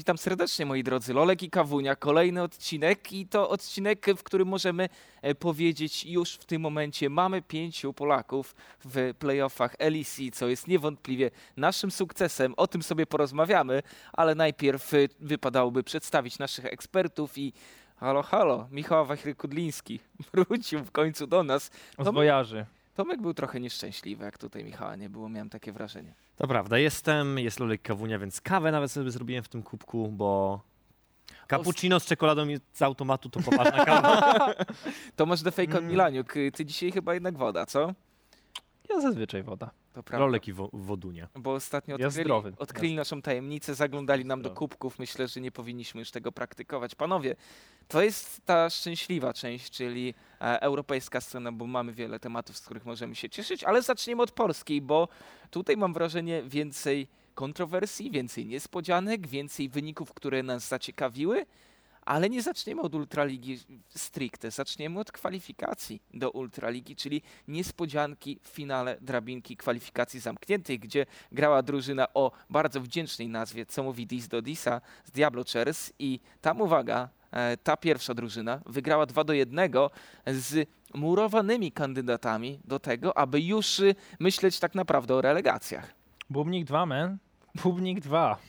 Witam serdecznie, moi drodzy. Lolek i Kawunia, kolejny odcinek i to odcinek, w którym możemy powiedzieć już w tym momencie mamy 5 Polaków w playoffach LEC, co jest niewątpliwie naszym sukcesem. O tym sobie porozmawiamy, ale najpierw wypadałoby przedstawić naszych ekspertów i halo, Michał Wachry-Kudliński wrócił w końcu do nas. Zwojarzy. Tomek był trochę nieszczęśliwy, jak tutaj Michała nie było, miałem takie wrażenie. To prawda, jest Lolek Kawunia, więc kawę nawet sobie zrobiłem w tym kubku, bo cappuccino z czekoladą z automatu to poważna kawa. Tomasz The Fake on Milaniuk, ty dzisiaj chyba jednak woda, co? Ja zazwyczaj woda. To prawda. Lolek i wodunia. Bo ostatnio Ja zdrowy. odkryli naszą tajemnicę, zaglądali nam do Zdrowy. kubków. Myślę, że nie powinniśmy już tego praktykować. Panowie, to jest ta szczęśliwa część, czyli europejska scena, bo mamy wiele tematów, z których możemy się cieszyć, ale zaczniemy od polskiej, bo tutaj mam wrażenie więcej kontrowersji, więcej niespodzianek, więcej wyników, które nas zaciekawiły. Ale nie zaczniemy od Ultraligi stricte, zaczniemy od kwalifikacji do Ultraligi, czyli niespodzianki w finale drabinki kwalifikacji zamkniętej, gdzie grała drużyna o bardzo wdzięcznej nazwie, co mówi Dis do Disa z Diablo Chairs i tam uwaga, ta pierwsza drużyna wygrała 2-1 z murowanymi kandydatami do tego, aby już myśleć tak naprawdę o relegacjach. Bubnik 2, man. Bubnik 2.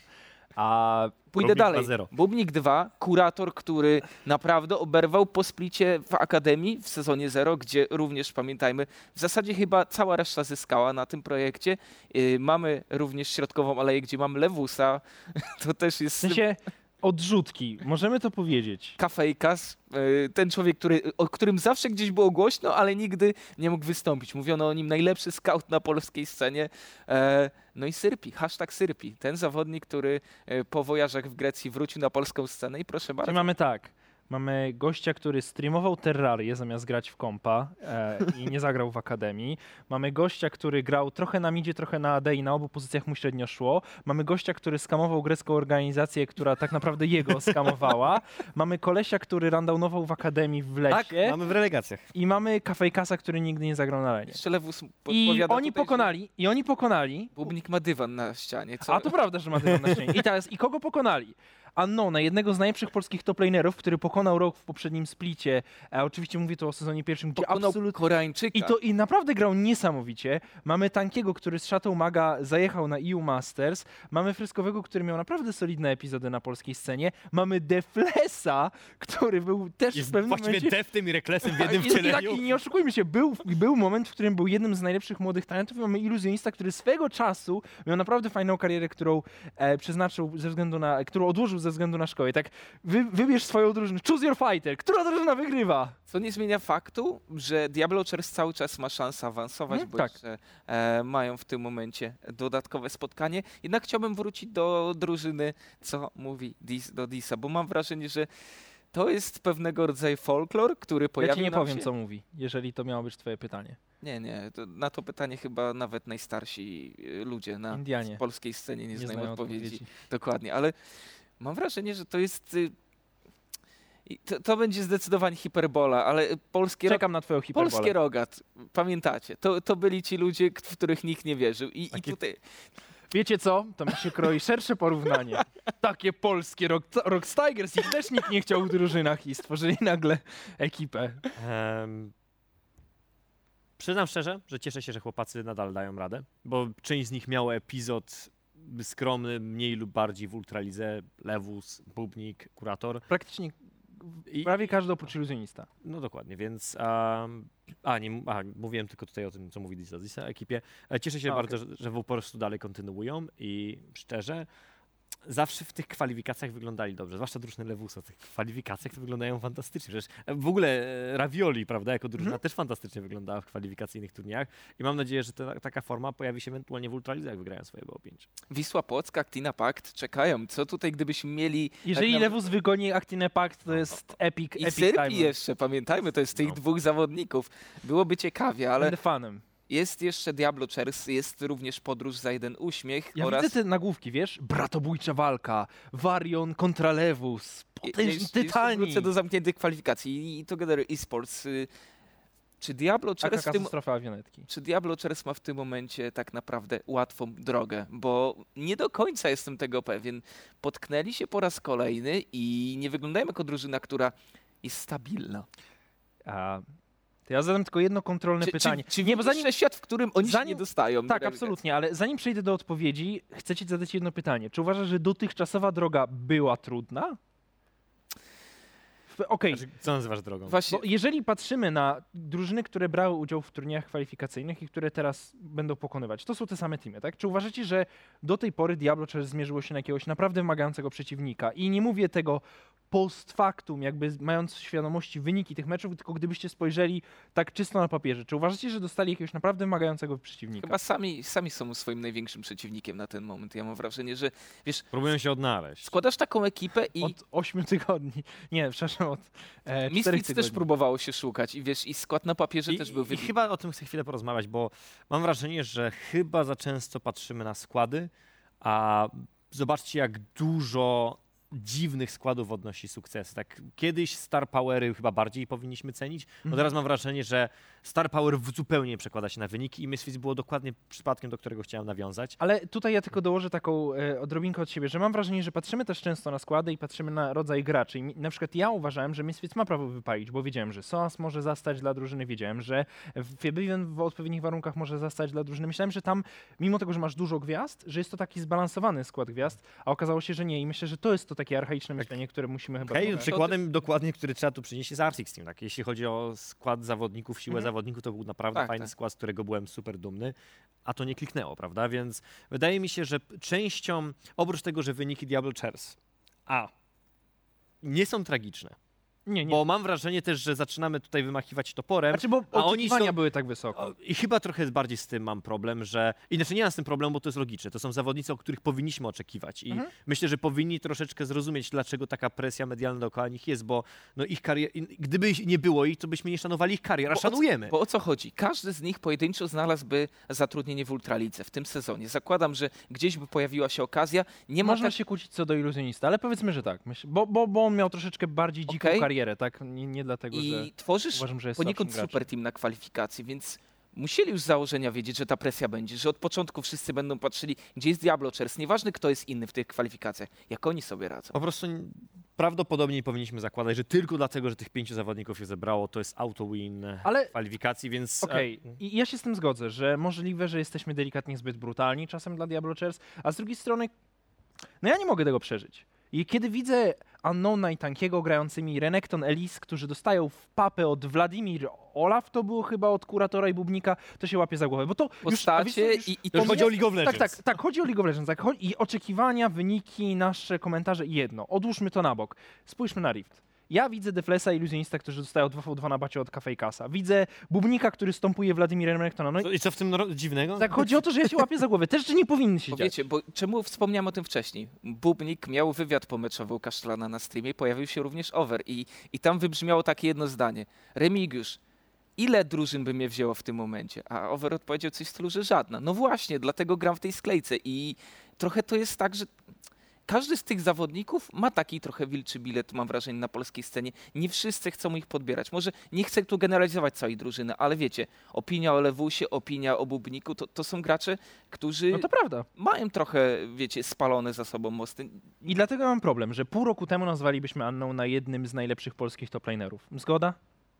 A Pójdę Bubnik dalej. 2-0. Bubnik 2, kurator, który naprawdę oberwał po splicie w Akademii w sezonie 0, gdzie również, pamiętajmy, w zasadzie chyba cała reszta zyskała na tym projekcie. Mamy również środkową aleję, gdzie mamy Lewusa. To też w jest sensie odrzutki, możemy to powiedzieć. Kafejkas, ten człowiek, o którym zawsze gdzieś było głośno, ale nigdy nie mógł wystąpić. Mówiono o nim najlepszy scout na polskiej scenie. No i Syrpi, hashtag Syrpi. Ten zawodnik, który po wojażach w Grecji wrócił na polską scenę i proszę bardzo. Czyli mamy tak. Mamy gościa, który streamował Terrarię zamiast grać w kompa i nie zagrał w Akademii. Mamy gościa, który grał trochę na midzie, trochę na AD i na obu pozycjach mu średnio szło. Mamy gościa, który skamował grecką organizację, która tak naprawdę jego skamowała. Mamy kolesia, który randownował w Akademii w Tak, lesie. mamy w relegacjach. I mamy Kafejkasa, który nigdy nie zagrał na lenie. Jeszcze Lewus I podpowiada oni tutaj, pokonali. że Bubnik ma dywan na ścianie. Co? A to prawda, że ma dywan na ścianie. I teraz, i kogo pokonali? Unknowna, jednego z najlepszych polskich toplanerów, który pokonał rok w poprzednim splicie. Oczywiście mówię tu o sezonie pierwszym, gdzie Pokonał absolutnie... Koreańczyka. I naprawdę grał niesamowicie. Mamy Tankiego, który z Shadow Maga zajechał na EU Masters. Mamy Freskowego, który miał naprawdę solidne epizody na polskiej scenie. Mamy Deflesa, który był też Jest w pewnym właściwie momencie... deftem i reklesem w jednym I tak, wcieleniu. i nie oszukujmy się, był moment, w którym był jednym z najlepszych młodych talentów i mamy iluzjonista, który swego czasu miał naprawdę fajną karierę, którą przeznaczył którą odłożył ze względu na szkołę. Tak, wybierz swoją drużynę, choose your fighter, która drużyna wygrywa? Co nie zmienia faktu, że Diablo Chairs cały czas ma szansę awansować, bo tak. jeszcze mają w tym momencie dodatkowe spotkanie. Jednak chciałbym wrócić do drużyny, co mówi Dis do Disa, bo mam wrażenie, że to jest pewnego rodzaju folklor, który pojawił Ja ci nie nam powiem, się... co mówi, jeżeli to miało być twoje pytanie. Nie, na to pytanie chyba nawet najstarsi ludzie na Indianie. polskiej scenie nie znają znają odpowiedzi. Dokładnie, ale mam wrażenie, że to jest... To będzie zdecydowanie hiperbola, ale Czekam na twoją hiperbolę. polskie rogat, pamiętacie, to byli ci ludzie, w których nikt nie wierzył. I tutaj Wiecie co? To mi się kroi szersze porównanie. Takie polskie Rocktigers, ich też nikt nie chciał w drużynach i stworzyli nagle ekipę. Przyznam szczerze, że cieszę się, że chłopacy nadal dają radę, bo część z nich miał epizod skromny, mniej lub bardziej w Ultralidze. Lewus, Bubnik, Kurator. Praktycznie prawie każdy oprócz iluzjonista. No dokładnie, więc mówiłem tylko tutaj o tym, co mówi Disa ekipie. Cieszę się bardzo, że po prostu dalej kontynuują i szczerze, zawsze w tych kwalifikacjach wyglądali dobrze, zwłaszcza drużyny Lewusa. W tych kwalifikacjach to wyglądają fantastycznie. Przecież w ogóle Ravioli, prawda, jako drużyna też fantastycznie wyglądała w kwalifikacyjnych turniejach i mam nadzieję, że taka forma pojawi się ewentualnie w Ultralidze, jak wygrają swoje BO5. Wisła Płocka, Actina Pact czekają. Co tutaj, gdybyśmy mieli... Jeżeli tak Lewus wygoni Actinę Pact, to jest epic I epic Syrpi time. jeszcze, pamiętajmy, to jest tych dwóch zawodników. Byłoby ciekawie, ale Będę fanem. jest jeszcze Diablo Chairs, jest również podróż za jeden uśmiech Ja oraz... widzę te nagłówki, wiesz? Bratobójcza walka, Varion kontra Lewus, potężni Jeszcze tytani. wrócę do zamkniętych kwalifikacji i Together Esports. Czy Diablo Taka Chess w tym katastrofa awionetki. Czy Diablo Chess ma w tym momencie tak naprawdę łatwą drogę? Bo nie do końca jestem tego pewien. Potknęli się po raz kolejny i nie wyglądają jako drużyna, która jest stabilna. A, to ja zadam tylko jedno kontrolne pytanie. Czy Nie, bo zanim... świat, w którym oni się zanim- nie dostają? Tak, relegacji? absolutnie, ale zanim przejdę do odpowiedzi, chcę ci zadać jedno pytanie. Czy uważasz, że dotychczasowa droga była trudna? Okej, Znaczy, co nazywasz drogą? Właśnie, bo jeżeli patrzymy na drużyny, które brały udział w turniejach kwalifikacyjnych i które teraz będą pokonywać, to są te same teamy, tak? Czy uważacie, że do tej pory Diablo Chess zmierzyło się na jakiegoś naprawdę wymagającego przeciwnika? I nie mówię tego post factum, jakby mając w świadomości wyniki tych meczów, tylko gdybyście spojrzeli tak czysto na papierze. Czy uważacie, że dostali jakiegoś naprawdę wymagającego przeciwnika? chyba sami są swoim największym przeciwnikiem na ten moment. Ja mam wrażenie, że wiesz, Próbują się odnaleźć. składasz taką ekipę i Od 8 tygodni. Nie, przepraszam, od 4 Misfits tygodni. też próbowało się szukać i wiesz, i skład na papierze też był I wybitny. chyba o tym chcę chwilę porozmawiać, bo mam wrażenie, że chyba za często patrzymy na składy, a zobaczcie, jak dużo dziwnych składów odnosi sukces. Tak kiedyś Star Powery chyba bardziej powinniśmy cenić, no teraz mam wrażenie, że Star Power zupełnie nie przekłada się na wyniki i Misfits było dokładnie przypadkiem, do którego chciałem nawiązać. Ale tutaj ja tylko dołożę taką odrobinkę od siebie, że mam wrażenie, że patrzymy też często na składy i patrzymy na rodzaj graczy. I na przykład ja uważałem, że Misfits ma prawo wypalić, bo wiedziałem, że Soas może zastać dla drużyny, wiedziałem, że Fabian w odpowiednich warunkach może zastać dla drużyny. Myślałem, że tam, mimo tego, że masz dużo gwiazd, że jest to taki zbalansowany skład gwiazd, a okazało się, że nie. I myślę, że to jest to takie archaiczne myślenie, które musimy chyba... Okej, trochę- przykładem dokładnie, który trzeba tu przynieść jest Arctic Team. Tak? Jeśli chodzi o skład zawodników, siłę Mhm. zawodników, to był naprawdę Tak, fajny tak. skład, z którego byłem super dumny, a to nie kliknęło, prawda? Więc wydaje mi się, że częścią, oprócz tego, że wyniki Diablo Chess nie są tragiczne, Nie, nie. bo mam wrażenie też, że zaczynamy tutaj wymachiwać toporem, Znaczy, bo a oni oczekiwania są- były tak wysoko. I chyba trochę bardziej z tym mam problem, że... Inaczej nie mam z tym problemu, bo to jest logiczne. To są zawodnicy, o których powinniśmy oczekiwać. I Mhm. myślę, że powinni troszeczkę zrozumieć, dlaczego taka presja medialna dookoła nich jest, bo no ich karier... Gdyby nie było ich, to byśmy nie szanowali ich karier, a szanujemy. Bo o co chodzi? Każdy z nich pojedynczo znalazłby zatrudnienie w Ultralidze w tym sezonie. Zakładam, że gdzieś by pojawiła się okazja. Nie ma Można tak... się kłócić co do iluzjonista, ale powiedzmy, że tak. Bo on miał troszeczkę bardziej dziką Okej. karierę, tak? Nie dlatego, że I tworzysz uważam, że jest poniekąd słabszym super team na kwalifikacji, więc musieli już z założenia wiedzieć, że ta presja będzie, że od początku wszyscy będą patrzyli, gdzie jest Diablo Chess. Nieważne, kto jest inny w tych kwalifikacjach, jak oni sobie radzą. Po prostu prawdopodobnie powinniśmy zakładać, że tylko dlatego, że tych 5 zawodników się zebrało, to jest auto-win Ale- kwalifikacji, więc... Okej, i ja się z tym zgodzę, że możliwe, że jesteśmy delikatnie zbyt brutalni czasem dla Diablo Chess, a z drugiej strony, no ja nie mogę tego przeżyć. I kiedy widzę Unknowna i Tankiego grającymi Renekton, Elise, którzy dostają w papę od Wladimir Olaf, to było chyba od Kuratora i Bubnika, to się łapie za głowę, bo to już... a Postacie wiesz co, i To już chodzi o League of Tak, Legends. tak, chodzi o League of Legends. Tak, i oczekiwania, wyniki, nasze komentarze i jedno. Odłóżmy to na bok. Spójrzmy na Rift. Ja widzę Deflesa i Iluzjonista, którzy dostają 2v2 na bacie od Kafejkasa. Widzę Bubnika, który stąpuje Władimirem Renektona. No i I co w tym dziwnego? tak chodzi o to, że ja się łapię za głowę. Też, że nie powinny się Bo dziać. wiecie, bo czemu wspomniałem o tym wcześniej? Bubnik miał wywiad pomeczowy u Kasztelana na streamie, pojawił się również Over i tam wybrzmiało takie jedno zdanie. Remigiusz, ile drużyn by mnie wzięło w tym momencie? A Over odpowiedział coś w stylu, że żadna. No właśnie, dlatego gram w tej sklejce i trochę to jest tak, że każdy z tych zawodników ma taki trochę wilczy bilet, mam wrażenie, na polskiej scenie. Nie wszyscy chcą ich podbierać. Może nie chcę tu generalizować całej drużyny, ale wiecie, opinia o Lewusie, opinia o Bubniku, to są gracze, którzy No to prawda. mają trochę, wiecie, spalone za sobą mosty. I dlatego mam problem, że pół roku temu nazwalibyśmy Unknown na jednym z najlepszych polskich toplanerów. Zgoda?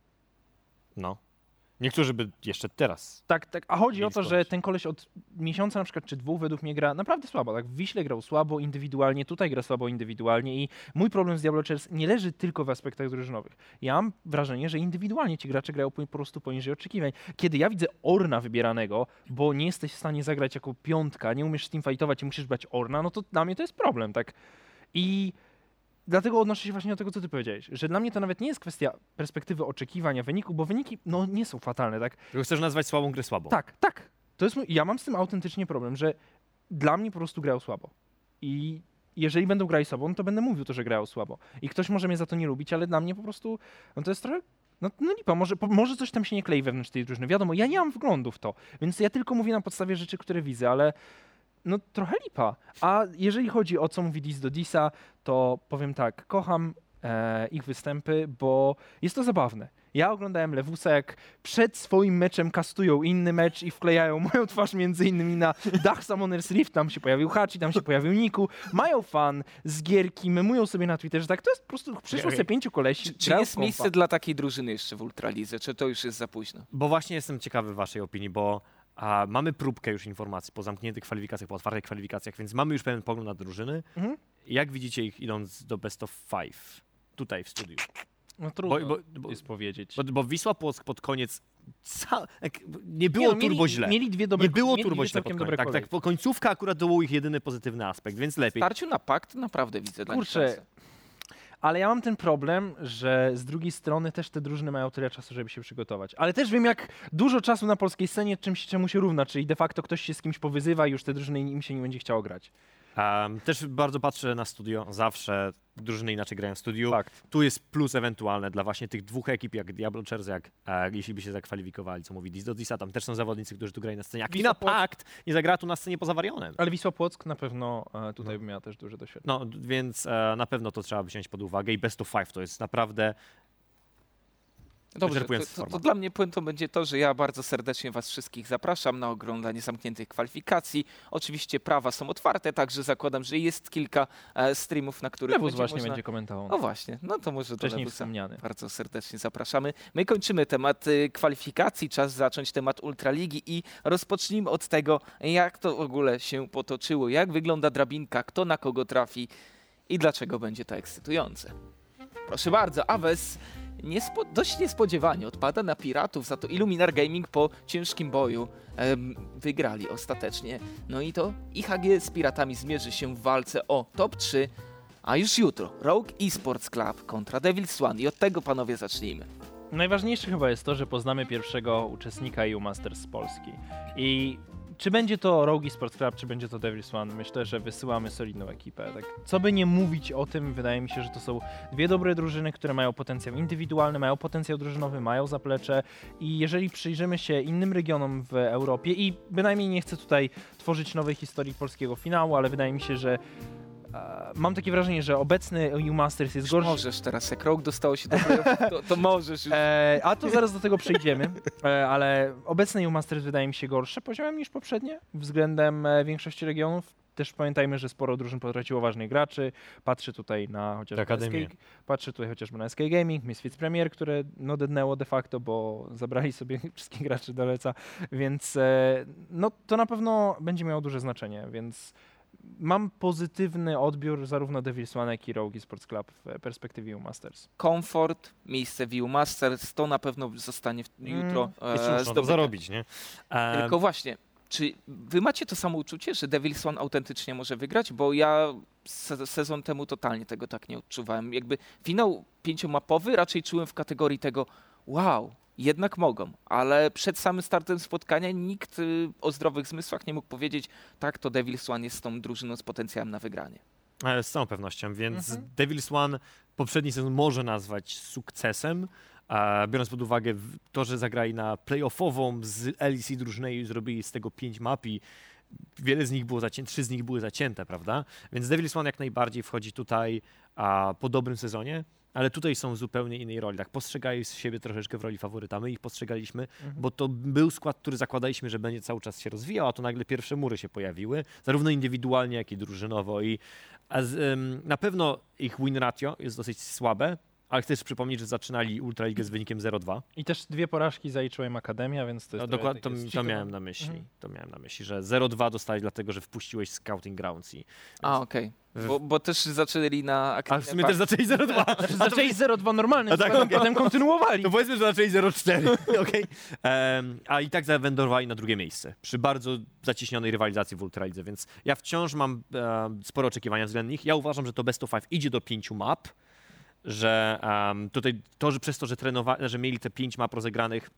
No. Niektórzy by jeszcze teraz. Tak, tak. A chodzi o Mieli to, że skończyć. ten koleś od miesiąca na przykład, czy 2 według mnie gra naprawdę słabo. Tak? W Wiśle grał słabo indywidualnie, tutaj gra słabo indywidualnie i mój problem z Diablo Chess nie leży tylko w aspektach drużynowych. Ja mam wrażenie, że indywidualnie ci gracze grają po prostu poniżej oczekiwań. Kiedy ja widzę Orna wybieranego, bo nie jesteś w stanie zagrać jako piątka, nie umiesz teamfightować i musisz brać Orna, no to dla mnie to jest problem, tak? I dlatego odnoszę się właśnie do tego, co ty powiedziałeś, że dla mnie to nawet nie jest kwestia perspektywy oczekiwania wyniku, bo wyniki no, nie są fatalne, tak? Tylko chcesz nazwać słabą grę słabą. Tak, tak. To jest ja mam z tym autentycznie problem, że dla mnie po prostu grają słabo. I jeżeli będą grali słabo, no to będę mówił to, że grają słabo. I ktoś może mnie za to nie lubić, ale dla mnie po prostu, no to jest trochę, no lipa, może coś tam się nie klei wewnątrz tej drużyny. Wiadomo, ja nie mam wglądu w to, więc ja tylko mówię na podstawie rzeczy, które widzę, ale no trochę lipa. A jeżeli chodzi o co mówi Dis do Disa, to powiem tak, kocham ich występy, bo jest to zabawne. Ja oglądałem Lewusa, jak przed swoim meczem kastują inny mecz i wklejają moją twarz między innymi na dach Summoner's Rift, tam się pojawił Hachi, tam się pojawił Niku, mają fan z gierki, memują sobie na Twitterze, tak to jest po prostu, przyszło sobie 5 kolesi, Czy grają w jest kompa. miejsce dla takiej drużyny jeszcze w Ultralidze, czy to już jest za późno? Bo właśnie jestem ciekawy waszej opinii, bo mamy próbkę już informacji po zamkniętych kwalifikacjach, po otwartych kwalifikacjach, więc mamy już pewien pogląd na drużyny. Mhm. Jak widzicie ich idąc do best of 5 tutaj w studiu? No trudno Bo jest powiedzieć. Bo Wisła Płock pod koniec nie było turbo źle. Mieli dwie dobre Nie było mieli turbo dwie źle pod całkiem koniec. dobre Tak, kolejki. po końcówka akurat to był ich jedyny pozytywny aspekt, więc W lepiej. starciu na pakt naprawdę widzę dla nich Kurczę, szansę. ale ja mam ten problem, że z drugiej strony też te drużyny mają tyle czasu, żeby się przygotować. Ale też wiem, jak dużo czasu na polskiej scenie czemu się równa, czyli de facto ktoś się z kimś powyzywa i już te drużyny im się nie będzie chciało grać. Też bardzo patrzę na studio, zawsze drużyny inaczej grają w studiu. Fakt. Tu jest plus ewentualne dla właśnie tych dwóch ekip, jak Diablo Chairs, jeśli by się zakwalifikowali, co mówi Dis do Disa, tam też są zawodnicy, którzy tu grają na scenie. Wisła Akina Pakt nie zagra tu na scenie poza Warionem. Ale Wisła Płock na pewno tutaj by miała też duże doświadczenie. No, więc na pewno to trzeba wziąć pod uwagę i best of 5 to jest naprawdę Dobrze, wyczerpujący to format. dla mnie puentą będzie to, że ja bardzo serdecznie was wszystkich zapraszam na oglądanie zamkniętych kwalifikacji. Oczywiście prawa są otwarte, także zakładam, że jest kilka streamów, na których Lewus będzie właśnie można... będzie komentował. O właśnie, no to może do Wcześniej Lewusa wspomniany. bardzo serdecznie zapraszamy. My kończymy temat kwalifikacji, czas zacząć temat Ultraligi i rozpocznijmy od tego, jak to w ogóle się potoczyło, jak wygląda drabinka, kto na kogo trafi i dlaczego będzie to ekscytujące. Proszę bardzo, Aves dość niespodziewanie odpada na Piratów, za to Illuminar Gaming po ciężkim boju wygrali ostatecznie. No i to IHG z Piratami zmierzy się w walce o top 3, a już jutro Rogue Esports Club kontra Devil's One i od tego, panowie, zacznijmy. Najważniejsze chyba jest to, że poznamy pierwszego uczestnika EU Masters z Polski. I czy będzie to Rogue Esports Club, czy będzie to Devil's One, myślę, że wysyłamy solidną ekipę. Tak, co by nie mówić o tym, wydaje mi się, że to są dwie dobre drużyny, które mają potencjał indywidualny, mają potencjał drużynowy, mają zaplecze i jeżeli przyjrzymy się innym regionom w Europie i bynajmniej nie chcę tutaj tworzyć nowej historii polskiego finału, ale wydaje mi się, że mam takie wrażenie, że obecny EU Masters jest gorszy. Możesz teraz, jak Rogue dostało się do playoff, to możesz już. A to zaraz do tego przejdziemy, ale obecny EU Masters wydaje mi się gorszy poziomem niż poprzednie względem większości regionów. Też pamiętajmy, że sporo drużyn potraciło ważnych graczy. Patrzę tutaj na chociażby Akademię. patrzę tutaj chociażby na SK Gaming, Misfits Premier, które no dednęło de facto, bo zabrali sobie wszystkich graczy do leca, więc no to na pewno będzie miało duże znaczenie, więc mam pozytywny odbiór zarówno Devil's One, jak i Rogue Esports Club w perspektywie EU Masters. Komfort, miejsce w EU Masters, to na pewno zostanie jutro Jeszcze muszą to zdobyte. zarobić, nie? Tylko właśnie, czy wy macie to samo uczucie, że Devil's One autentycznie może wygrać? Bo ja sezon temu totalnie tego tak nie odczuwałem. Jakby finał 5-mapowy raczej czułem w kategorii tego wow, jednak mogą, ale przed samym startem spotkania nikt o zdrowych zmysłach nie mógł powiedzieć, tak, to Devil's One jest tą drużyną z potencjałem na wygranie. Z całą pewnością, więc Devil's One poprzedni sezon może nazwać sukcesem, biorąc pod uwagę to, że zagrali na playoffową z LEC drużyną i zrobili z tego 5 map i wiele z nich było zacięte, 3 z nich były zacięte, prawda? Więc Devil's One jak najbardziej wchodzi tutaj po dobrym sezonie, ale tutaj są w zupełnie innej roli. Tak, postrzegali siebie troszeczkę w roli faworyta. My ich postrzegaliśmy, bo to był skład, który zakładaliśmy, że będzie cały czas się rozwijał, a tu nagle pierwsze mury się pojawiły, zarówno indywidualnie, jak i drużynowo. Na pewno ich win ratio jest dosyć słabe, ale chcę też przypomnieć, że zaczynali Ultraligę z wynikiem 0-2. I też 2 porażki zaliczyłem Akademia, więc to jest... Dokładnie, trochę takie to miałem na myśli. To miałem na myśli, że 0-2 dostali dlatego, że wpuściłeś Scouting Grounds. Okej. Bo też zaczęli na... A w sumie też zaczęli 0-2. Zaczęli 0-2 normalnym, tak, składem, potem kontynuowali. To powiedzmy, że zaczęli 0-4. Okay. A i tak zawędrowali na drugie miejsce przy bardzo zacieśnionej rywalizacji w Ultralidze, więc ja wciąż mam sporo oczekiwania względem nich. Ja uważam, że to Best of 5 idzie do 5 map, że tutaj to, że przez to, że mieli te 5 map rozegranych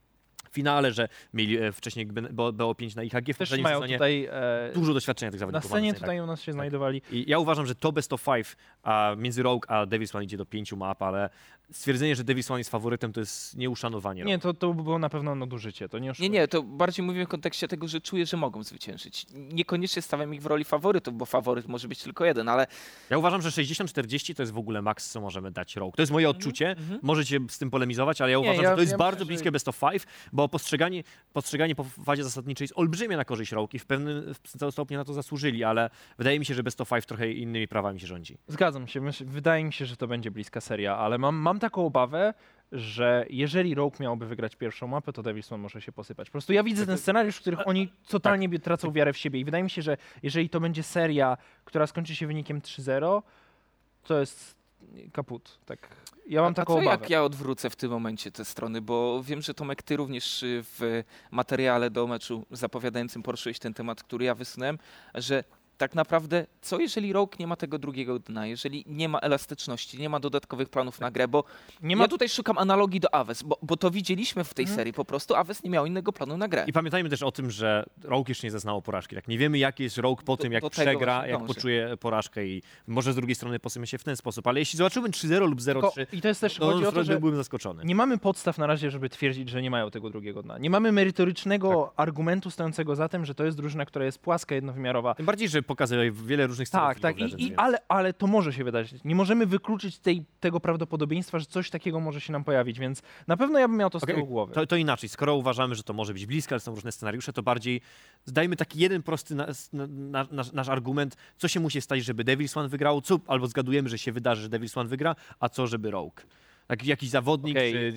finale, że mieli wcześniej BO5 na IHG w Też poprzednim mają sezonie. tutaj Dużo doświadczenia tych na zawodników. scenie tak. tutaj u nas się znajdowali. I ja uważam, że to best of 5 między Rogue a Devil's One idzie do 5 map, ale stwierdzenie, że Devil's One jest faworytem, to jest nieuszanowanie. Nie, to by było na pewno nadużycie, to nie oszukujmy. Nie, to bardziej mówię w kontekście tego, że czuję, że mogą zwyciężyć. Niekoniecznie stawiam ich w roli faworytów, bo faworyt może być tylko jeden, ale Ja uważam, że 60-40 to jest w ogóle maks, co możemy dać Rogue. To jest moje odczucie, możecie z tym polemizować, ale ja uważam, że to jest bardzo myślę, bliskie best of 5, bo postrzeganie po fazie zasadniczej jest olbrzymie na korzyść Rogue i w pewnym stopniu na to zasłużyli, ale wydaje mi się, że best of 5 trochę innymi prawami się rządzi. Zgadzam się, wydaje mi się, że to będzie bliska seria, ale mam taką obawę, że jeżeli Rogue miałby wygrać pierwszą mapę, to Devil's One może się posypać. Po prostu ja widzę ten scenariusz, w których oni totalnie tracą wiarę w siebie i wydaje mi się, że jeżeli to będzie seria, która skończy się wynikiem 3-0, to jest kaput. Tak. Ja mam a taką co obawę. jak ja odwrócę w tym momencie te strony, bo wiem, że Tomek, ty również w materiale do meczu zapowiadającym poruszyłeś ten temat, który ja wysunąłem, że tak naprawdę, co jeżeli Rogue nie ma tego drugiego dna, jeżeli nie ma elastyczności, nie ma dodatkowych planów na grę, bo ja tutaj szukam analogii do Aves, bo to widzieliśmy w tej serii po prostu, Aves nie miał innego planu na grę. I pamiętajmy też o tym, że Rogue jeszcze nie zaznało porażki. Tak, nie wiemy, jaki jest Rogue po tym, jak do tego przegra, właśnie jak dąży. poczuje porażkę i może z drugiej strony posypie się w ten sposób. Ale jeśli zobaczyłbym 3-0 lub 0-3, I to jest też chodzi o to, że byłem zaskoczony. nie mamy podstaw na razie, żeby twierdzić, że nie mają tego drugiego dna. Nie mamy merytorycznego argumentu stojącego za tym, że to jest drużyna, która jest płaska, jednowymiarowa. Tym bardziej, że pokazuje wiele różnych scenariuszy. Tak. Ale to może się wydarzyć. Nie możemy wykluczyć tego prawdopodobieństwa, że coś takiego może się nam pojawić, więc na pewno ja bym miał to z tyłu głowy. To inaczej. Skoro uważamy, że to może być blisko, ale są różne scenariusze, to bardziej dajmy taki jeden prosty nasz argument, co się musi stać, żeby Devil's One wygrał, albo zgadujemy, że się wydarzy, że Devil's One wygra, a co, żeby Rogue. Jakiś zawodnik,